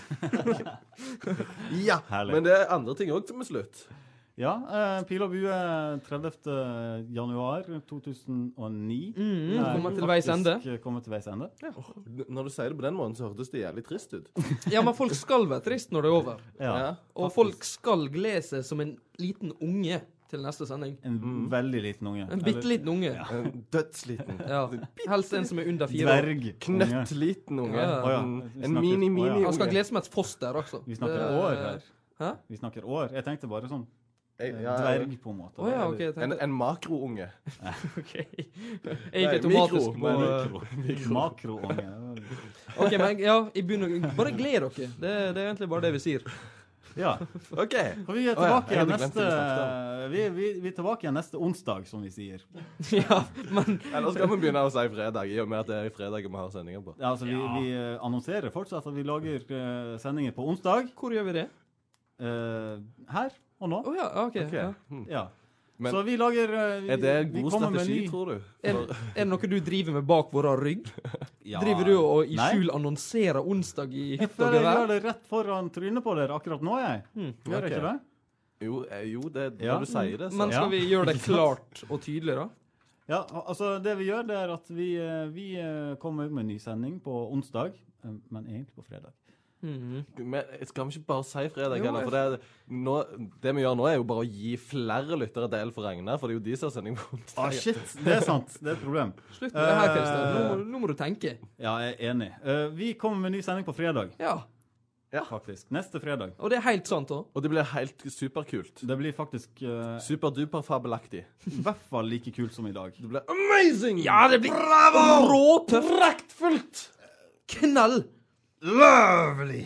Ja, men det er andre ting også som er slutt. Ja, Pil og Bue 30. januar 2009. Kommer til veis ende. Kommer til veis ende. Ja. Når du sier det på den måten, så hørtes det jævlig trist ut. Ja, men folk skal være trist når det er over. Ja. Og folk skal glede seg som en liten unge til neste sending. En veldig liten unge. En bitteliten unge. Ja. En dødsliten. Ja. Helst en som er under 4 år. Dverg. Knøttliten unge. Ja. En mini-mini unge. Han skal glede seg med et foster også. Vi snakker år her. Hæ? Vi snakker år. Jeg tenkte bare sånn dverg på en måte. Okay, en makrounge. Ok. Ikke automatisk makrounge. Ok, men ja, bare gled dere. Det er egentlig bare det vi sier. Ja. Ok. Og vi er tilbake igjen vi er tilbake igjen neste onsdag, som vi sier. Ja, men... Eller skal vi begynne å si fredag, i og med at det er i fredag vi har sendinger på. Ja, altså vi annonserer fortsatt at vi lager sendinger på onsdag. Hvor gjør vi det? her og nå. Ja, ok. Ja. Men så vi lager er det en god strategi, tror du? Er det noe du driver med bak vår rygg? Driver du og i skjul annonserer onsdag i hytt og Jeg gevær? gjør det rett foran trynet på dere akkurat nå, jeg. Gjør jeg ikke det? Jo, det når du sier det. Så. Men skal vi gjøre det klart og tydelig, da? Ja, altså det vi gjør, det er at vi kommer med en ny sending på onsdag, men egentlig på fredag. Men skal vi ikke bare si fredag heller? For det vi gjør nå er jo bare å gi flere lyttere del for Ragnar, for det er jo de som har sending på onsdag. Shit, det er sant. Det er et problem. Slutt med det her, Kristian. Nå må du tenke. Ja, jeg er enig. Vi kommer med en ny sending på fredag. Ja, faktisk. Neste fredag. og det er helt sant også. Og det blir helt superkult. Det blir faktisk Superduper-fabelaktig. i hvert fall like kult som i dag. Det blir amazing! Ja, det blir råtøft! Praktfullt! Knall! Lovely!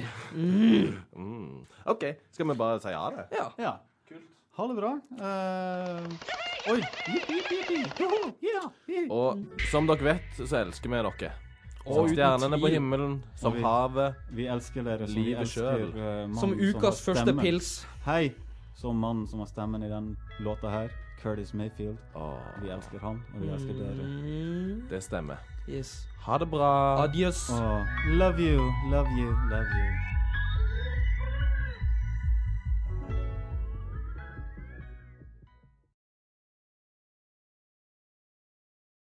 Ok, skal vi bare si ja det? Ja. Kult. Ha det bra. Oi! Og som dere vet, så elsker vi dere. Som stjernene på himmelen, som havet. Vi elsker dere som Livet vi elsker mannen Som ukas har første stemmen. pils. Hei, som mannen som har stemmen i den låta her, Curtis Mayfield. Vi elsker han, og vi elsker dere. Det stemmer. Yes. Ha det bra. Adios. Love you, love you, love you.